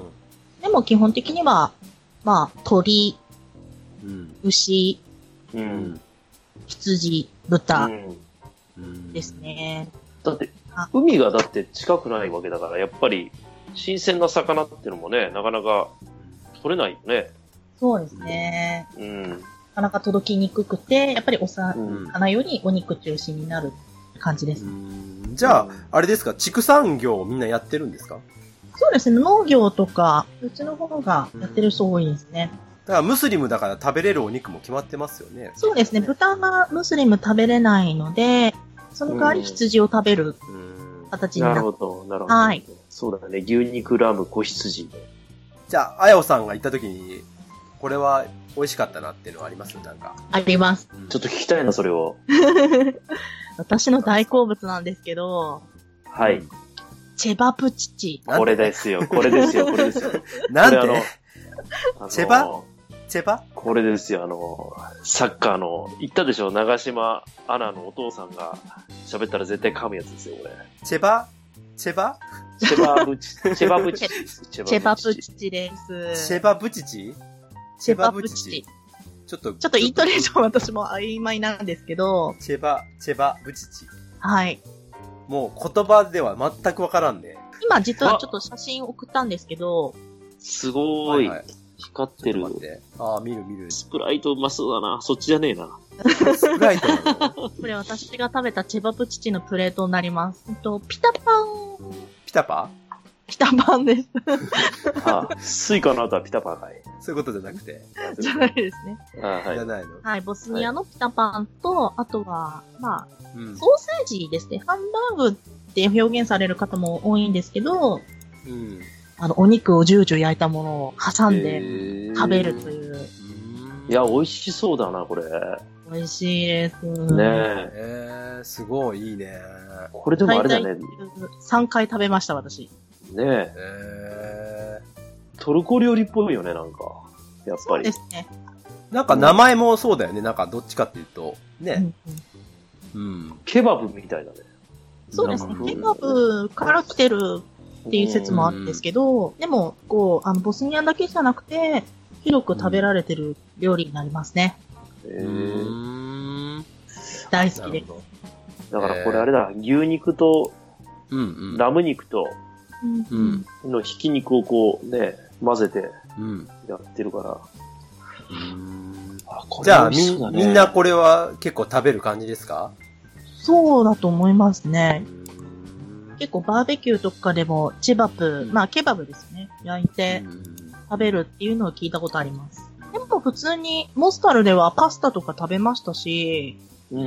でも基本的には、まあ、鳥、
うん、
牛、
うん、
羊、豚、ですね。
だって、海がだって近くないわけだから、やっぱり、新鮮な魚っていうのもね、なかなか取れないよね。
そうですね。
うん。な
かなか届きにくくて、やっぱりお魚よりお肉中心になる感じです。うん、
じゃあ、あれですか、畜産業をみんなやってるんですか？
そうですね、農業とか、うちの方がやってる人多いですね。
だからムスリムだから食べれるお肉も決まってますよね。
そうですね、豚がムスリム食べれないので、その代わり羊を食べる形になる。
なるほど、なるほど。
はい。
そうだね、牛肉、ラム、子羊。
じゃあ、あやおさんが行った時に、これは美味しかったなっていうのはありますなんか。
あります。
ちょっと聞きたいな、それを。
私の大好物なんですけど、
はい。
チェバプチチ。
これですよ、これですよ、これですよ。
なんで
あの
チェバチェバ
これですよ、あの、サッカーの、言ったでしょ、長島アナのお父さんが喋ったら絶対噛むやつですよ、これ。
チェバチェバ
チェバブチ、チェバブチ。
チェバプチチです。
チェバブチチ
チェバブチチ。
ちょっと、
ちょっとイントネーション私も曖昧なんですけど。
チェバ、チェバブチチ。
はい。
もう言葉では全くわからんね。
今実はちょっと写真送ったんですけど。
すごーい。はいはい、光ってる。
ってああ、見る見る。
スプライトうまそうだな。そっちじゃねえな。
スプライトなの
これ私が食べたチェバプチチのプレートになります。えっと、ピタパン。
ピタパ
ピタパンです。
ああ、スイカの後はピタパンかい。
そういうことじゃなくて。
じゃないですね。
ああ、はい。
じゃないの
はい、ボスニアのピタパンと、はい、あとは、まあ、うん、ソーセージですね。ハンバーグって表現される方も多いんですけど、
うん、
あの、お肉をジュージュー焼いたものを挟んで食べるという。
いや、美味しそうだな、これ。
美味しいです。
ねえ。
えー、すごいいいね。
これでもあれだね。
さんかい食べました、私。
ねえ。えー、トルコ料理っぽいよね、なんか。やっぱり。
そうですね。
なんか名前もそうだよね。なんかどっちかっていうと。ね。
うん。うん、ケバブみたいだね。
そうですね。ケバブから来てるっていう説もあるんですけど、でも、こう、あの、ボスニアだけじゃなくて、広く食べられてる料理になりますね。
へ、ー、
大好きです。
だからこれあれだ、牛肉と、うんうん、ラム肉と、うん、のひき肉をこうね、混ぜて、やってるから。
うん、あ、これじゃあみ、みんなこれは結構食べる感じですか？
そうだと思いますね。結構バーベキューとかでもチェバプ、まあケバブですね。焼いて食べるっていうのを聞いたことあります。でも普通にモスタルではパスタとか食べましたし、うんうん、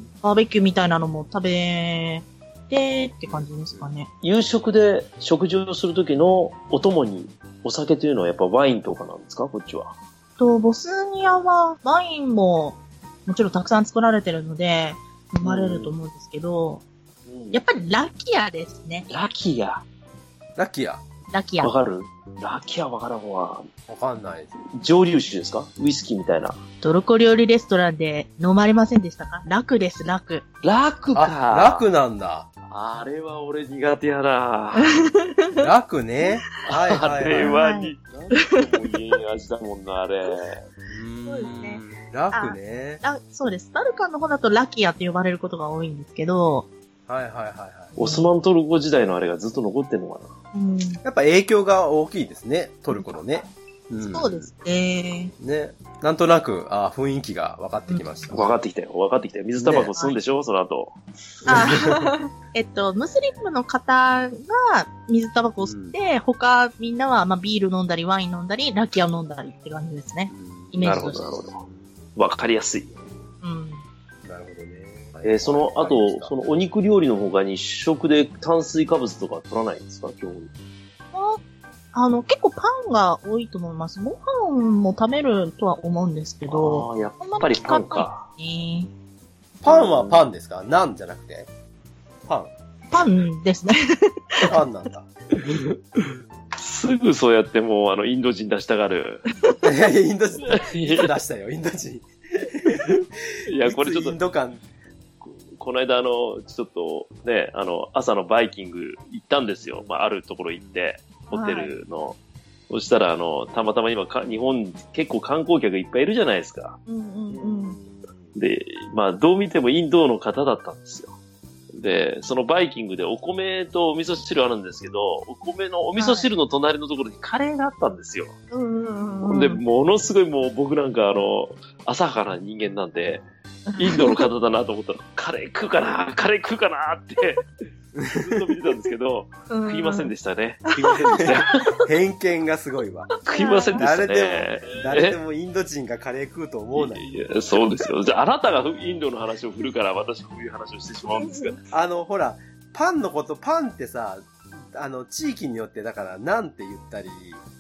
バーベキューみたいなのも食べてって感じですかね。
夕食で食事をするときのお供にお酒というのはやっぱワインとかなんですか？こっちは。
と、ボスニアはワインももちろんたくさん作られてるので飲まれると思うんですけど、うんうん、やっぱりラキアですね。
ラキア。
ラキア。
ラキア。
わかる？ラキアわからんわ。
わかんない。
蒸留酒ですか？ウイスキーみたいな。
トルコ料理レストランで飲まれませんでしたか？ラクです、ラク。
ラクか。
ラクなんだ。
あれは俺苦手やな。
ラクね。はいはいはい。
あれはに、なんとも言えん味だもんな、あれ。
そうですね。
ラクね。
あ、そうです。バルカンの方だとラキアって呼ばれることが多いんですけど。
はいはいはいはい。
オスマントルコ時代のあれがずっと残ってんのかな。
うん、
やっぱ影響が大きいですね、トルコのね。
うん、そうですね。
ね。なんとなく、あ雰囲気が分かってきました。
うん、分かってきたよ。分かってきたよ。水タバコ吸うんでしょ、ね、その後。
あえっと、ムスリムの方が水タバコを吸って、うん、他みんなは、まあ、ビール飲んだり、ワイン飲んだり、ラキアを飲んだりって感じですね。うん、イメージとして。
なるほど、なるほど。分かりやすい。
うん。
なるほどね。
えー、その後、そのお肉料理の他に主食で炭水化物とか取らないんですか、今日。
ああの、結構パンが多いと思います。ご飯も食べるとは思うんですけど。
ああ、やっぱりパンか。
ね、
パンはパンですか？ナンじゃなくてパン。
パンですね。
パンなんだ。
すぐそうやってもう、あの、インド人出したがる。
いやいや、インド人、出したよ、インド人。
いや、これちょっと。
インド感。
この間、あの、ちょっとね、あの、朝のバイキング行ったんですよ。まあ、あるところ行って、ホテルの。はい、そしたら、あの、たまたま今か、日本結構観光客いっぱいいるじゃないですか。
うんうんうん。
で、まあ、どう見てもインドの方だったんですよ。で、そのバイキングでお米とお味噌汁あるんですけど、お米のお味噌汁の隣のところにカレーがあったんですよ。
はい、うんうんうん。
で、ものすごいもう僕なんかあの、浅はかな人間なんで、インドの方だなと思ったら、カレー食うかなカレー食うかなって、ずっと見てたんですけど、食いませんでしたね。食いませんでした。
偏見がすごいわ。
食いませんでしたね。
誰でも、誰でもインド人がカレー食うと思うない。
いや、そうですよ。じゃあ、あなたがインドの話を振るから、私こういう話をしてしまうんですが。
あの、ほら、パンのこと、パンってさ、あの、地域によってだから、なんて言ったり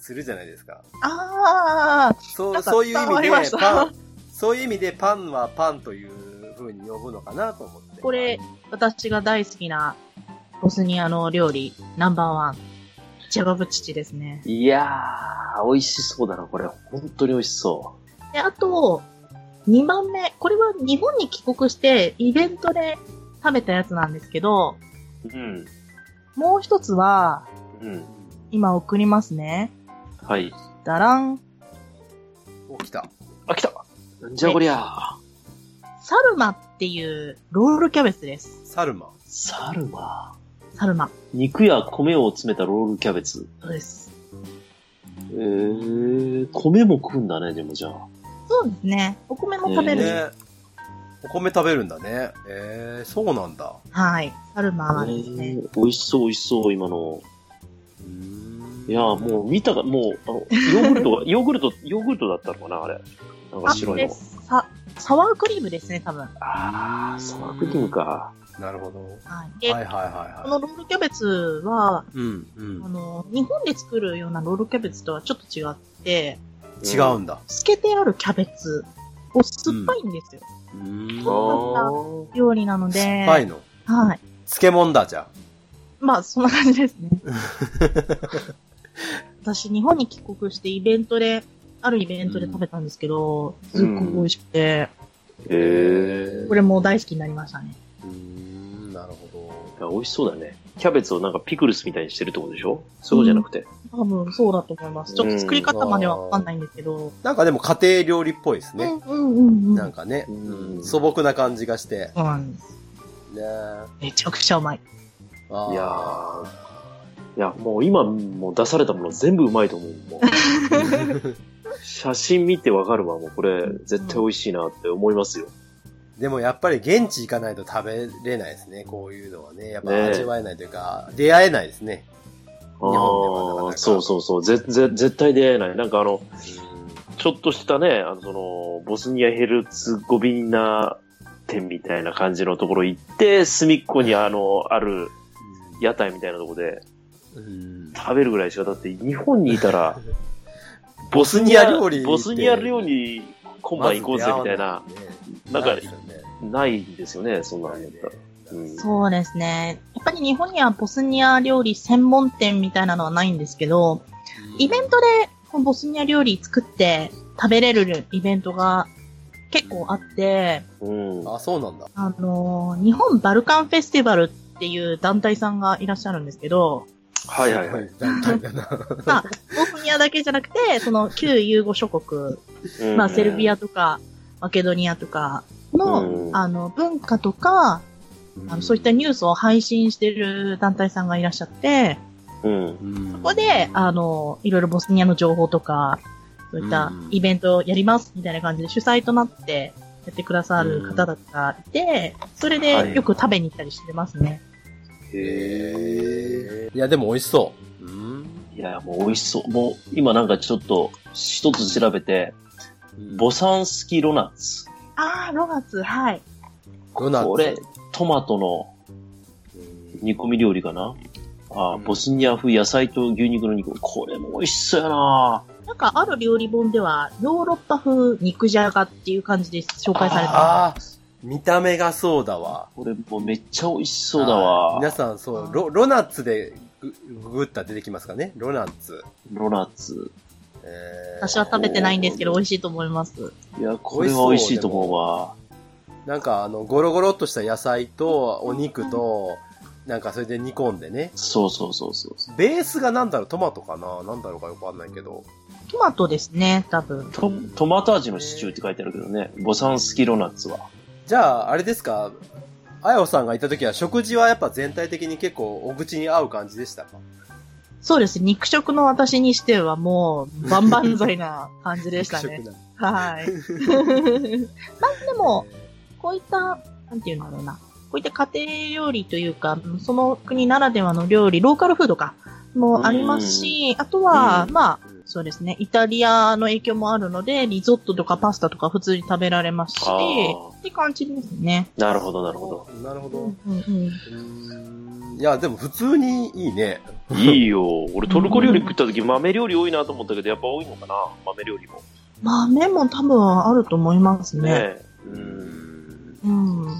するじゃないですか。
ああ、
そう、
なんか
そういう意味で
伝わりました
パン、そういう意味でパンはパンという風に呼ぶのかなと思って。
これ、私が大好きなボスニアの料理、ナンバーワン。チャバブチチですね。
いやー、美味しそうだな、これ。本当に美味しそ
で、あと、にばんめ。これは日本に帰国してイベントで食べたやつなんですけど、
う。うん。
もう一つは、
うん。
今送りますね。
はい。
ダラン。
お、来た。
あ、来た。なんじゃこりゃ。
サルマっていうロールキャベツです。
サルマ。
サルマ。
サルマ。
肉や米を詰めたロールキャベツ。
そうです。
えー、米も食うんだね、でもじゃあ。
そうですね。お米も食べる。
ね、お米食べるんだね。えー、そうなんだ。
はい。サルマはですね。
えー、美味しそう美味しそう、今の。
うーん。
いや、もう見たか、もう、あの、ヨーグルトが、ヨーグルト、ヨーグルトだったのかな、あれ。なんか白いの。
さ、サワークリームですね、多分。
あー、サワークリームか。
なるほど。
はい。で、
はいはいはいはい。
このロールキャベツは、
うんうん。
あの、日本で作るようなロールキャベツとはちょっと違って、
違うんだ。
漬けてあるキャベツを酸っぱいんですよ。
うーん。
そうな料理なので。
酸っぱいの。
はい。
漬物だ、じゃあ。
まあ、そんな感じですね。私、日本に帰国してイベントで、あるイベントで食べたんですけど、うん、すっごく美味しくて、へ、
えー。
これもう大好きになりましたね。
うーん、なるほど。
いや、美味しそうだね。キャベツをなんかピクルスみたいにしてるってことでしょ？そういうことじゃなくて。
うん、多分そうだと思います。ちょっと作り方まではわかんないんですけど。
なんかでも家庭料理っぽいですね。
うんうんうんうん。
なんかね、
うん、
素朴な感じがして。
そうなんです。
ね
めちゃくちゃうまい。
あいやー。いや、もう今もう出されたもの全部うまいと思う。もう写真見てわかるわ。もうこれ絶対美味しいなって思いますよ。
でもやっぱり現地行かないと食べれないですね。こういうのはね。やっぱ味わえないというか、ね、出会えないですね。日本ではなかなか。
そうそうそう。ぜ、ぜ、絶対出会えない。なんかあの、ちょっとしたね、あの、その、ボスニアヘルツゴビナ店みたいな感じのところ行って、隅っこにあの、ある屋台みたいなところで、食べるぐらいしか、だって日本にいたら、ボスニア料理、ボスニア料理今晩行こうぜみたいな、なんか、ないんですよね、そんなのやったら。うん、
そうですね。やっぱり日本にはボスニア料理専門店みたいなのはないんですけど、イベントでボスニア料理作って食べれるイベントが結構あって、
うん、あ、そうなんだ。
あの、日本バルカンフェスティバルっていう団体さんがいらっしゃるんですけど、
はいはいはい。
団体だな。
まあ、ボスニアだけじゃなくて、その旧ユーゴ諸国、うん、まあ、セルビアとか、マケドニアとかの、うん、あの、文化とか、うん、あの、そういったニュースを配信している団体さんがいらっしゃって、うん、そこで、あの、いろいろボスニアの情報とか、そういったイベントをやりますみたいな感じで主催となってやってくださる方だったりで、それでよく食べに行ったりしてますね。
はい、へー。いや、でも美味しそう。うん、
いや、もう美味しそう。もう、今なんかちょっと一つ調べて、うん、ボサンスキロナッツ。
あー、ロナッツ、はい。
ロナッツ。
これ、トマトの煮込み料理かな。あ、ボスニア風野菜と牛肉の煮込み。これも美味しそうやな。
なんかある料理本では、ヨーロッパ風肉じゃがっていう感じで紹介されてます。ああ、
見た目がそうだわ。
これもうめっちゃ美味しそうだわ。
皆さんそう、ロ、ロナッツでググったら出てきますかね。ロナッツ。
ロナッツ。
えー、私は食べてないんですけど、美味しいと思います。
いや、これは美味しいと思うわ。
なんかあの、ゴロゴロっとした野菜とお肉と、なんかそれで煮込んでね。
そうそうそうそう。
ベースがなんだろう、トマトかななんだろうかよくわかんないけど。
トマトですね、多分。
ト、トマト味のシチューって書いてあるけどね。ボサンスキロナッツは。
じゃあ、あれですか、あやおさんがいた時は食事はやっぱ全体的に結構お口に合う感じでしたか？
そうです。肉食の私にしてはもう、万々歳な感じでしたね。はい。まあでも、こういった、なんていうんだろうな。こういった家庭料理というか、その国ならではの料理、ローカルフードか、もありますし、あとは、まあ、そうですね、イタリアの影響もあるので、リゾットとかパスタとか普通に食べられますし、って感じですね。
なるほど、なるほど。
なるほど。
うんうん、
いや、でも普通にいいね。
いいよ。俺トルコ料理食った時豆料理多いなと思ったけど、やっぱ多いのかな豆料理も。
豆も多分あると思いますね。
ねうん。
うん。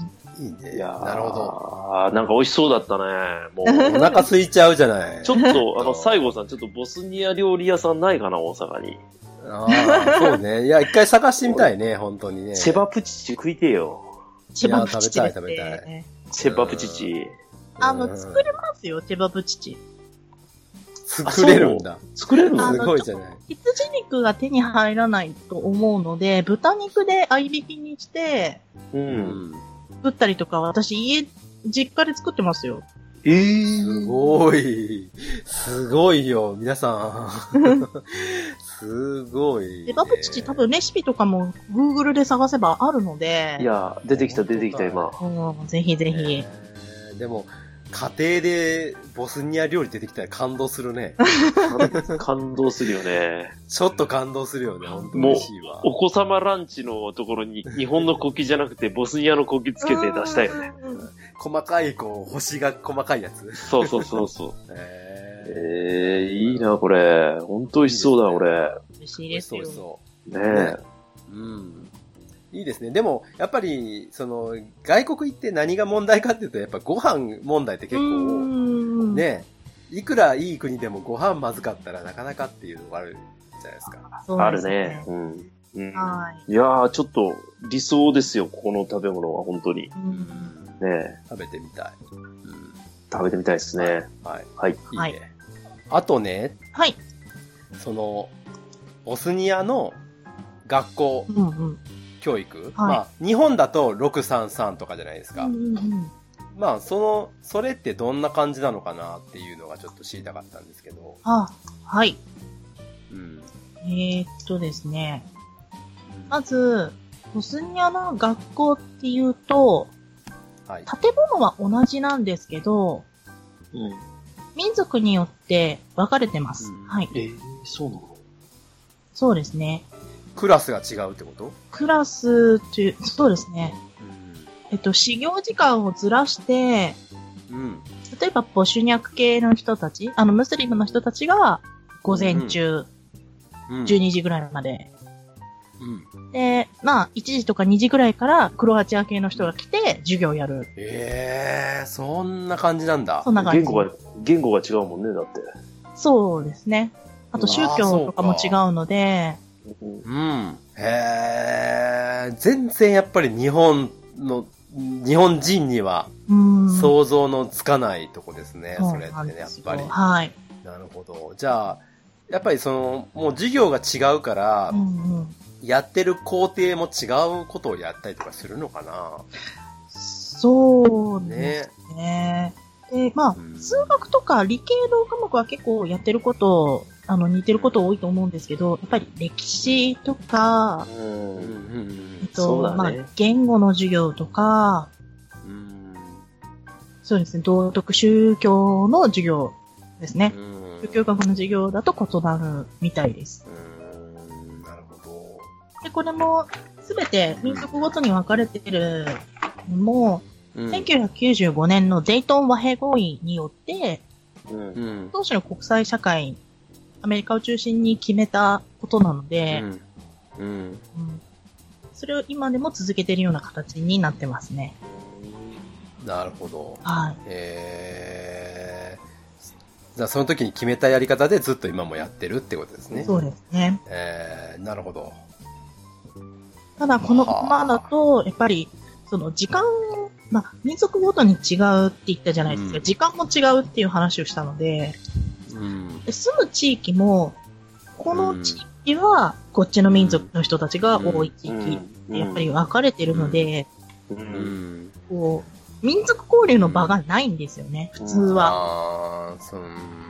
いいね。
いや
なるほど。
なんか美味しそうだったね。もう。
お腹空いちゃうじゃない。
ちょっと、あの、西郷さん、ちょっとボスニア料理屋さんないかな、大阪に。
ああ、そうね。いや、一回探してみたいね、本当にね。
チェバプチチ食いてえよ。
チェバプチチ。
いや、食べたい、食べたい。
チェバプチチ。
あの、作れますよ、チェバプチチ。
作れるんだ。
作れるの
すごいじゃない。
羊肉が手に入らないと思うので、豚肉で合いびきにして、
うん。
作ったりとか、私家、実家で作ってますよ。
えー、
すごい。すごいよ、皆さん。すごい、ね。
チェバプチチ多分レシピとかも Google で探せばあるので。
いや、出てきた出てきた今。
うん、ぜひぜひ。
えー、でも、家庭でボスニア料理出てきたら感動するね。
感動するよね。
ちょっと感動するよね、本当に嬉しいわ。
お子様ランチのところに日本の国旗じゃなくてボスニアの国旗つけて出したいよね。
細かい、こう、星が細かいやつ。
そうそうそうそう。
え
ー、えー、いいな、これ。本当美味しそうだ、これ。
美味しいですよ。
そう
ねえ。
うん。いいですね。でも、やっぱり、その、外国行って何が問題かっていうと、やっぱご飯問題って結構、ね、いくらいい国でもご飯まずかったらなかなかっていうのがあるじゃないですか。
そうですね。
あるね。うん。うん、
はい。
いやー、ちょっと理想ですよ、ここの食べ物は、本当に。
うん
ね
食べてみたい。うん、
食べてみたいですね。
はい。
はい。
いいね。はい、あとね、
はい。
その、ボスニアの学校、
うんうん
教育、
はい、
まあ、日本だとろくさんさんとかじゃないですか。
うんうんうん、
まあ、その、それってどんな感じなのかなっていうのがちょっと知りたかったんですけど。
あ、はい。
うん、
えー、っとですね。まず、ボスニアの学校っていうと、はい、建物は同じなんですけど、うん、民族によって分かれてます。うん、はい。
えー、そうなの？
そうですね。
クラスが違うってこと？
クラスという、そうですね。うん、えっと、始業時間をずらして、うん、例えば、ボシュニャク系の人たち、あの、ムスリムの人たちが、午前中、うん、じゅうにじぐらいまで、うん、で、まあ、いちじとかにじぐらいから、クロアチア系の人が来て、授業をやる。
ええー、そんな感じなんだ。
そんな感じ。
言語が、言語が違うもんね、だって。
そうですね。あと、宗教とかも違うので、
うん。へえ、全然やっぱり日本の、日本人には想像のつかないとこですね、それってね、やっぱり。
はい。
なるほど。じゃあ、やっぱりその、もう授業が違うから、うんうん、やってる工程も違うことをやったりとかするのかな？
そうですね。ねで、まあ、うん、数学とか理系の科目は結構やってることをあの、似てること多いと思うんですけど、やっぱり歴史とか、うん、えっと、ね、まあ、言語の授業とか、うん、そうですね、道徳宗教の授業ですね。宗教学の授業だと異なるみたいです。
うん、なるほど。
で、これも、すべて民族ごとに分かれているのも、うん、せんきゅうひゃくきゅうじゅうごねんのデイトン和平合意によって、うん、当時の国際社会、アメリカを中心に決めたことなので、うんうんうん、それを今でも続けているような形になってますね。
なるほど。
はい。
えー、じゃあその時に決めたやり方でずっと今もやってるってことですね。
そうですね。
えー、なるほど。
ただこのままだと、やっぱり、その時間、まあ、民族ごとに違うって言ったじゃないですか。うん、時間も違うっていう話をしたので、うん、住む地域も、この地域はこっちの民族の人たちが多い地域ってやっぱり分かれてるので、うんうん、こう民族交流の場がないんですよね、普通は。あそう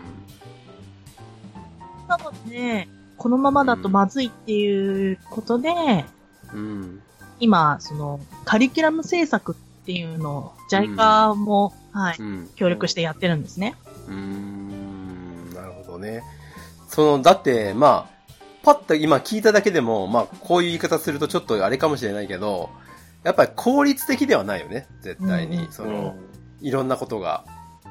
なので、このままだとまずいっていうことで、うん、今、そのカリキュラム政策っていうのを ジャイカー も、うんはいうん、協力してやってるんですね。うん
ね、そのだってまあパッと今聞いただけでもまあこういう言い方するとちょっとあれかもしれないけどやっぱり効率的ではないよね絶対に、うん、そのいろんなことが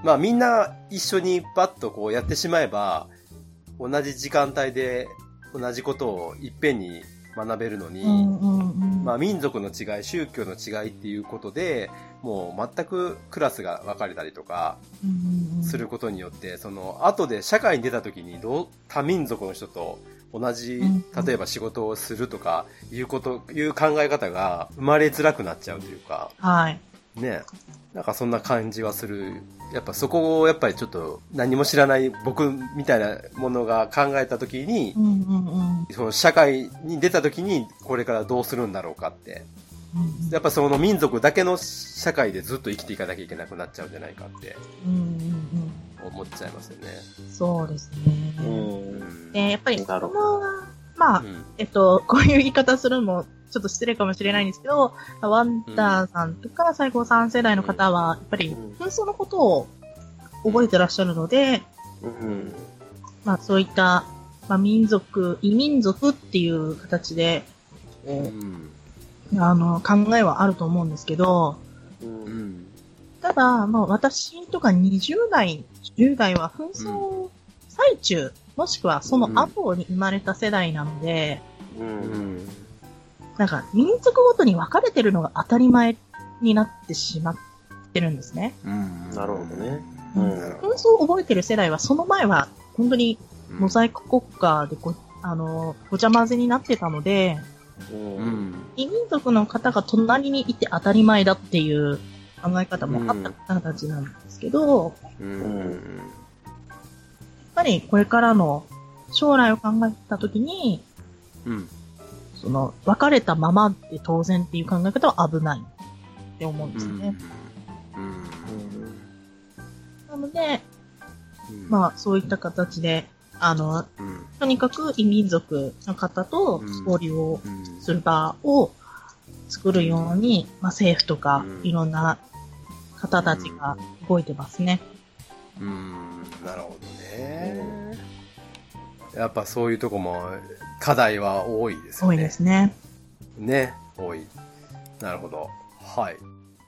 まあみんな一緒にパッとこうやってしまえば、同じ時間帯で同じことをいっぺんに学べるのに、
うんうんうん
まあ民族の違い、宗教の違いっていうことで、もう全くクラスが分かれたりとかすることによって、その後で社会に出た時にどう多民族の人と同じ、例えば仕事をするとかいうこと、いう考え方が生まれづらくなっちゃうというか、
はい。
ね、なんかそんな感じはする。やっぱそこをやっぱりちょっと何も知らない僕みたいなものが考えた時に、
うんうんうん
その社会に出た時にこれからどうするんだろうかって。
うん
やっぱその民族だけの社会でずっと生きていかなきゃいけなくなっちゃうんじゃないかって
うんうん
思っちゃいますよね。
うんそうですね。
うん。
で、やっぱり、
なるほ
この、まあ、
うん
えっと、こういう言い方するのもちょっと失礼かもしれないんですけど、ワンダーさんとか西郷さん世代の方は、やっぱり
うん
紛争のことを覚えてらっしゃるので、
うん。
まあそういった、まあ民族、異民族っていう形で、
う
こ
ん
うあの、考えはあると思うんですけど、
う。
うんん
ただ、まあ私とかにじゅう代、じゅう代は紛争最中、もしくはその後に生まれた世代なので、
う。
うんん
なんか民族ごとに分かれてるのが当たり前になってしまってるんですね。
うん
なるほどね。
う
うんん
なるほ
紛争を覚えてる世代はその前は本当に
ど
モザイク国家でご、あの、ごちゃ混ぜになってたので、
う。
うんん
異民族の方が隣にいて当たり前だっていう考え方もあった方たちなんですけど、やっ
うんうん
ぱりこれからの将来を考えたときに、
うん
その、分かれたままで当然っていう考え方は危ないって思うんですね。
うん
なので、
うん
まあ、そういった形で、あの、
うん
とにかく異民族の方と交流を
うん
する場を作るように、まあ、政府とか
うん
いろんな方たちが動いてますね。
うんなるほどね。やっぱそういうとこも課題は多いですよね。
多いですね。
ね、多い。なるほど。はい。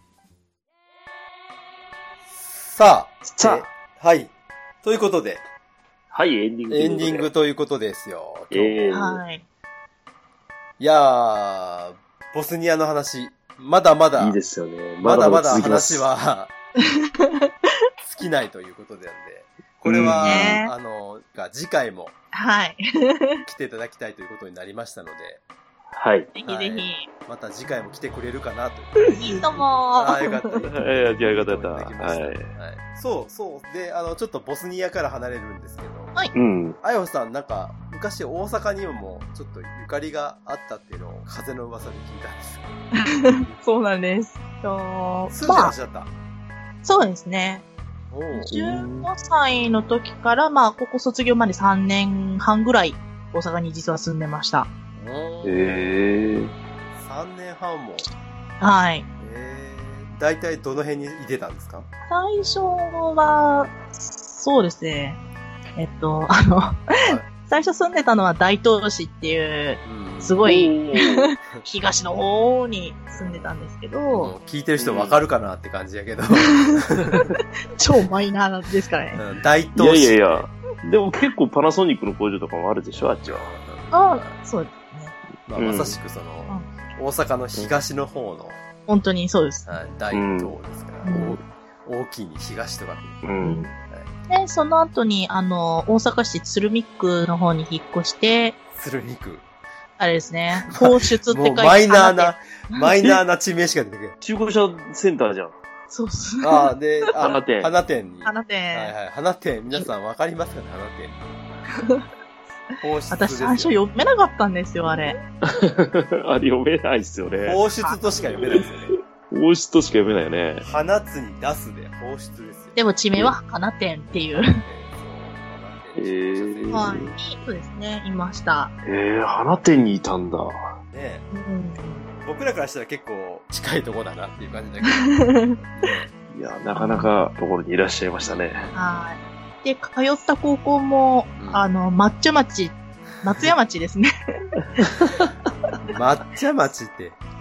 さあ、
さ
あ、はい。ということで、
はい、エンディング。
エンディング。ということですよ。今日
ええ。
はい。
いやー、ボスニアの話、まだまだ、
いいですよね。
まだまだ
続きます
話。は尽きないということでなんで、これは、
うんね
あの、が次回も
はい。
来ていただきたいということになりましたので、
はい。
ぜひぜ
また次回も来てくれるかなと。
ひ。いいとも
ああ、よかった。
いや、じゃあよかったよかった。
いただきました
はい。
はい。そう、そう。で、あの、ちょっとボスニアから離れるんですけど、
うん。
あよさん、なんか、昔大阪にもちょっとゆかりがあったっていうのを風の噂で聞いたんです
そうなんです。と
けど、住んでら
まあ、
っしゃった。
そうですね。
おう
じゅうごさいの時から、まあ、ここ卒業までさんねんはんぐらい、大阪に実は住んでました。
おー
ええ。
さんねんはんも。
はい。
えー、大体どの辺にいてたんですか？
最初は、そうですね。えっと、あの、最初住んでたのは大東市っていう、
うん。
すごい
おー
東の方に住んでたんですけど、
もう聞いてる人わかるかなって感じやけど、
超マイナーですからね。
うん大
いや
東市。
いやいや。でも結構パナソニックの工場とかもあるでしょ、あっちは。
ああ、そうですね。
まあ、まさしくその、大阪の東の方の、
本当にそうです。
はい大東ですから、
うん
お大きいに東とか、
うん。
で、その後に、あの、大阪市鶴見区の方に引っ越して、
鶴見区。
あれですね、放出って書いて
もうマイナー
花
な、マイナーな地名しか出てくる。
中古車センターじゃん。
店。そうっす。
ああ、で、あ
花店
花店に。
花
はい
店。
はい。花店、皆さんわかりますかね、花店。放出ですよ。
私最初読めなかったんですよ、あれ。
あれ読めないっすよね。
放出としか読めないですよね。
放出としか読めないよね。
放つに出すで放出ですよ。
でも地名は花店っていう。
えー
はい。そうですね、いました。
えー、花店にいたんだ。
ね
うん。
僕らからしたら結構近いとこだなっていう感じだけど。ね
いや、なかなかところにいらっしゃいましたね。
はい。で、通った高校も、
うん
あの、抹茶町、松屋町ですね。
抹茶町って。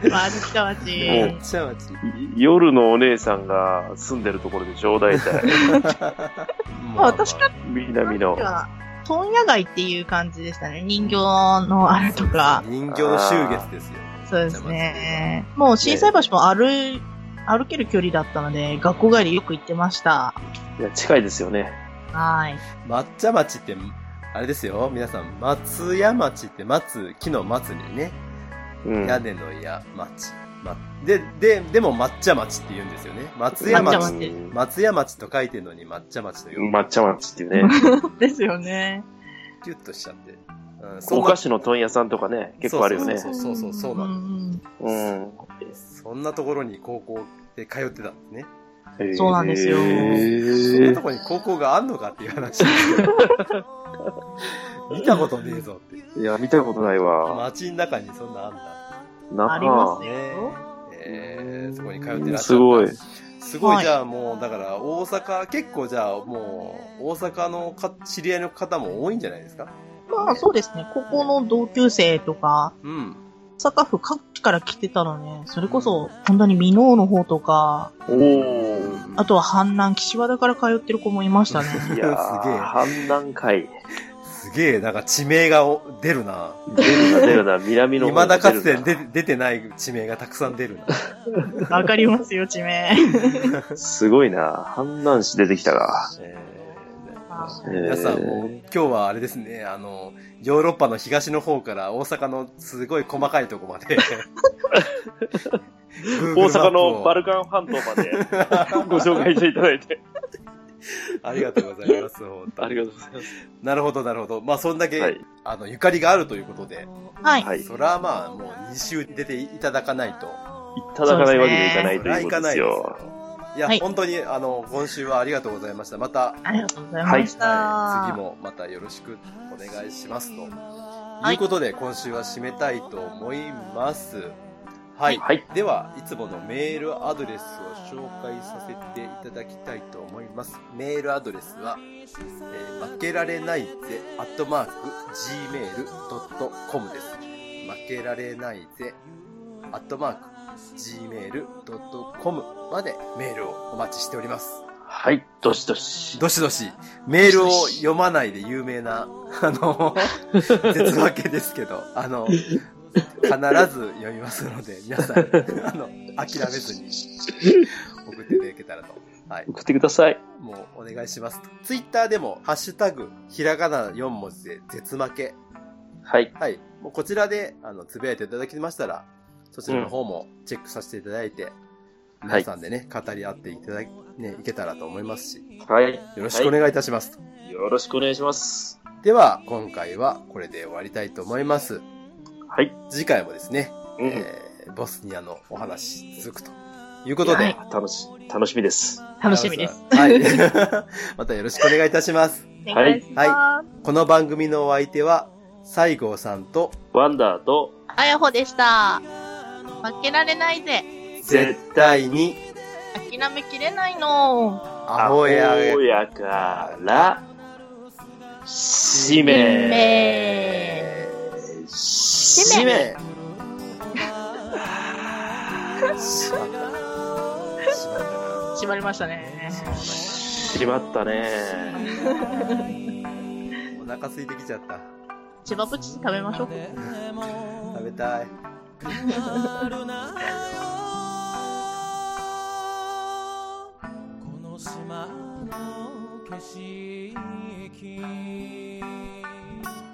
抹茶町。
抹茶町。
夜のお姉さんが住んでるところでしょ、大体。
まあ、私から
南の。
問屋街っていう感じでしたね。人形のあれとか。
人形の終月ですよ。
そうですね。もう震災橋も歩、歩ける距離だったので、学校帰りよく行ってました。
いや、近いですよね。
はい。
抹茶町って、あれですよ、皆さん、松屋町って松、木の松にね、うん、屋根の屋町。ま、で、で、でも抹茶町って言うんですよね。松屋町。松, 松屋町と書いてるのに抹茶町と呼ぶ。
抹茶町っていうね。
ですよね。
キュッとしちゃって。
うん、お菓子の問屋さんとかね、結構あるよね。
そうそうそう、そうなんです。うん。そんなところに高校で通ってたんですね。
そうなんですよ。
そんなところに高校があんのかっていう話ですけど。見たことねえぞって。
いや、見たことないわ。
街の中にそんなあんだ。
なあります
ね。えー、そこに通ってらっしゃる。
すごい。
すごい、じゃあもう、だから大阪、結構じゃあもう、大阪のか知り合いの方も多いんじゃないですか？
まあそうですね。高校の同級生とか、うん。大阪府各地から来てたらね、それこそ、本当に箕面の方とか、おー。あとは阪南、岸和田から通ってる子もいましたね。
いやー、すげえ。阪南会。
すげえ、なんか地名が出るな。
出るな、出るな、南の方。
未だかつて出出てない地名がたくさん出る
な。わかりますよ、地名。
すごいな。阪南市出てきたが。えー
皆さんもう今日はあれですね、あの、ヨーロッパの東の方から大阪のすごい細かいとこまで
大阪のバルカン半島までご紹介していただいて
ありがとうございます。本当
ありがとうございます。
なるほど、なるほど。まあ、そんだけ、はい、あの、ゆかりがあるということで。
はい。
それはまあ、もうに週出ていただかないと。
いただかないわけにはいかないということですよ。
いや、はい、本当に、あの、今週はありがとうございました。また、
ありがとうございました。
はい、次もまたよろしくお願いしますと。はい、いうことで、今週は締めたいと思います。はい。はい、では、いつものメールアドレスを紹介させていただきたいと思います。メールアドレスは、えー、負けられないぜ、アットマーク、ジーメールドットコム です。負けられないぜ、アットマーク、ジーメールドットコム までメールをお待ちしております。
はい、どしどし。
どしどし。メールを読まないで有名な、あの、絶負けですけど、あの、必ず読みますので、皆さん、あの、諦めずに送っていただけたらと。はい。
送ってください。
もうお願いしますと。ツイッターでも、ハッシュタグ、ひらがなよん文字で、絶負け。
はい。
はい。もうこちらで、あの、つぶやいていただきましたら、そちらの方もチェックさせていただいて、うん、皆さんでね、語り合っていただいね、いけたらと思いますし。
はい。
よろしくお願いいたします。
はい、よろしくお願いします。
では、今回はこれで終わりたいと思います。
はい。
次回もですね、うん、えー、ボスニアのお話続くということで、
楽し、楽しみです。
楽しみです。
はい。またよろしくお願いいたします。
はい。
はい。この番組のお相手は、西郷さんと、
ワンダーと、
あやほでした。負けられないぜ。
絶対に、
諦めきれないの。
アホやから、しめ。
しめ。
しまった。しまったな。
しまりましたね。
しまったね。
お腹空いてきちゃった。
千葉プチ食べましょう。
食べたい。この島の景色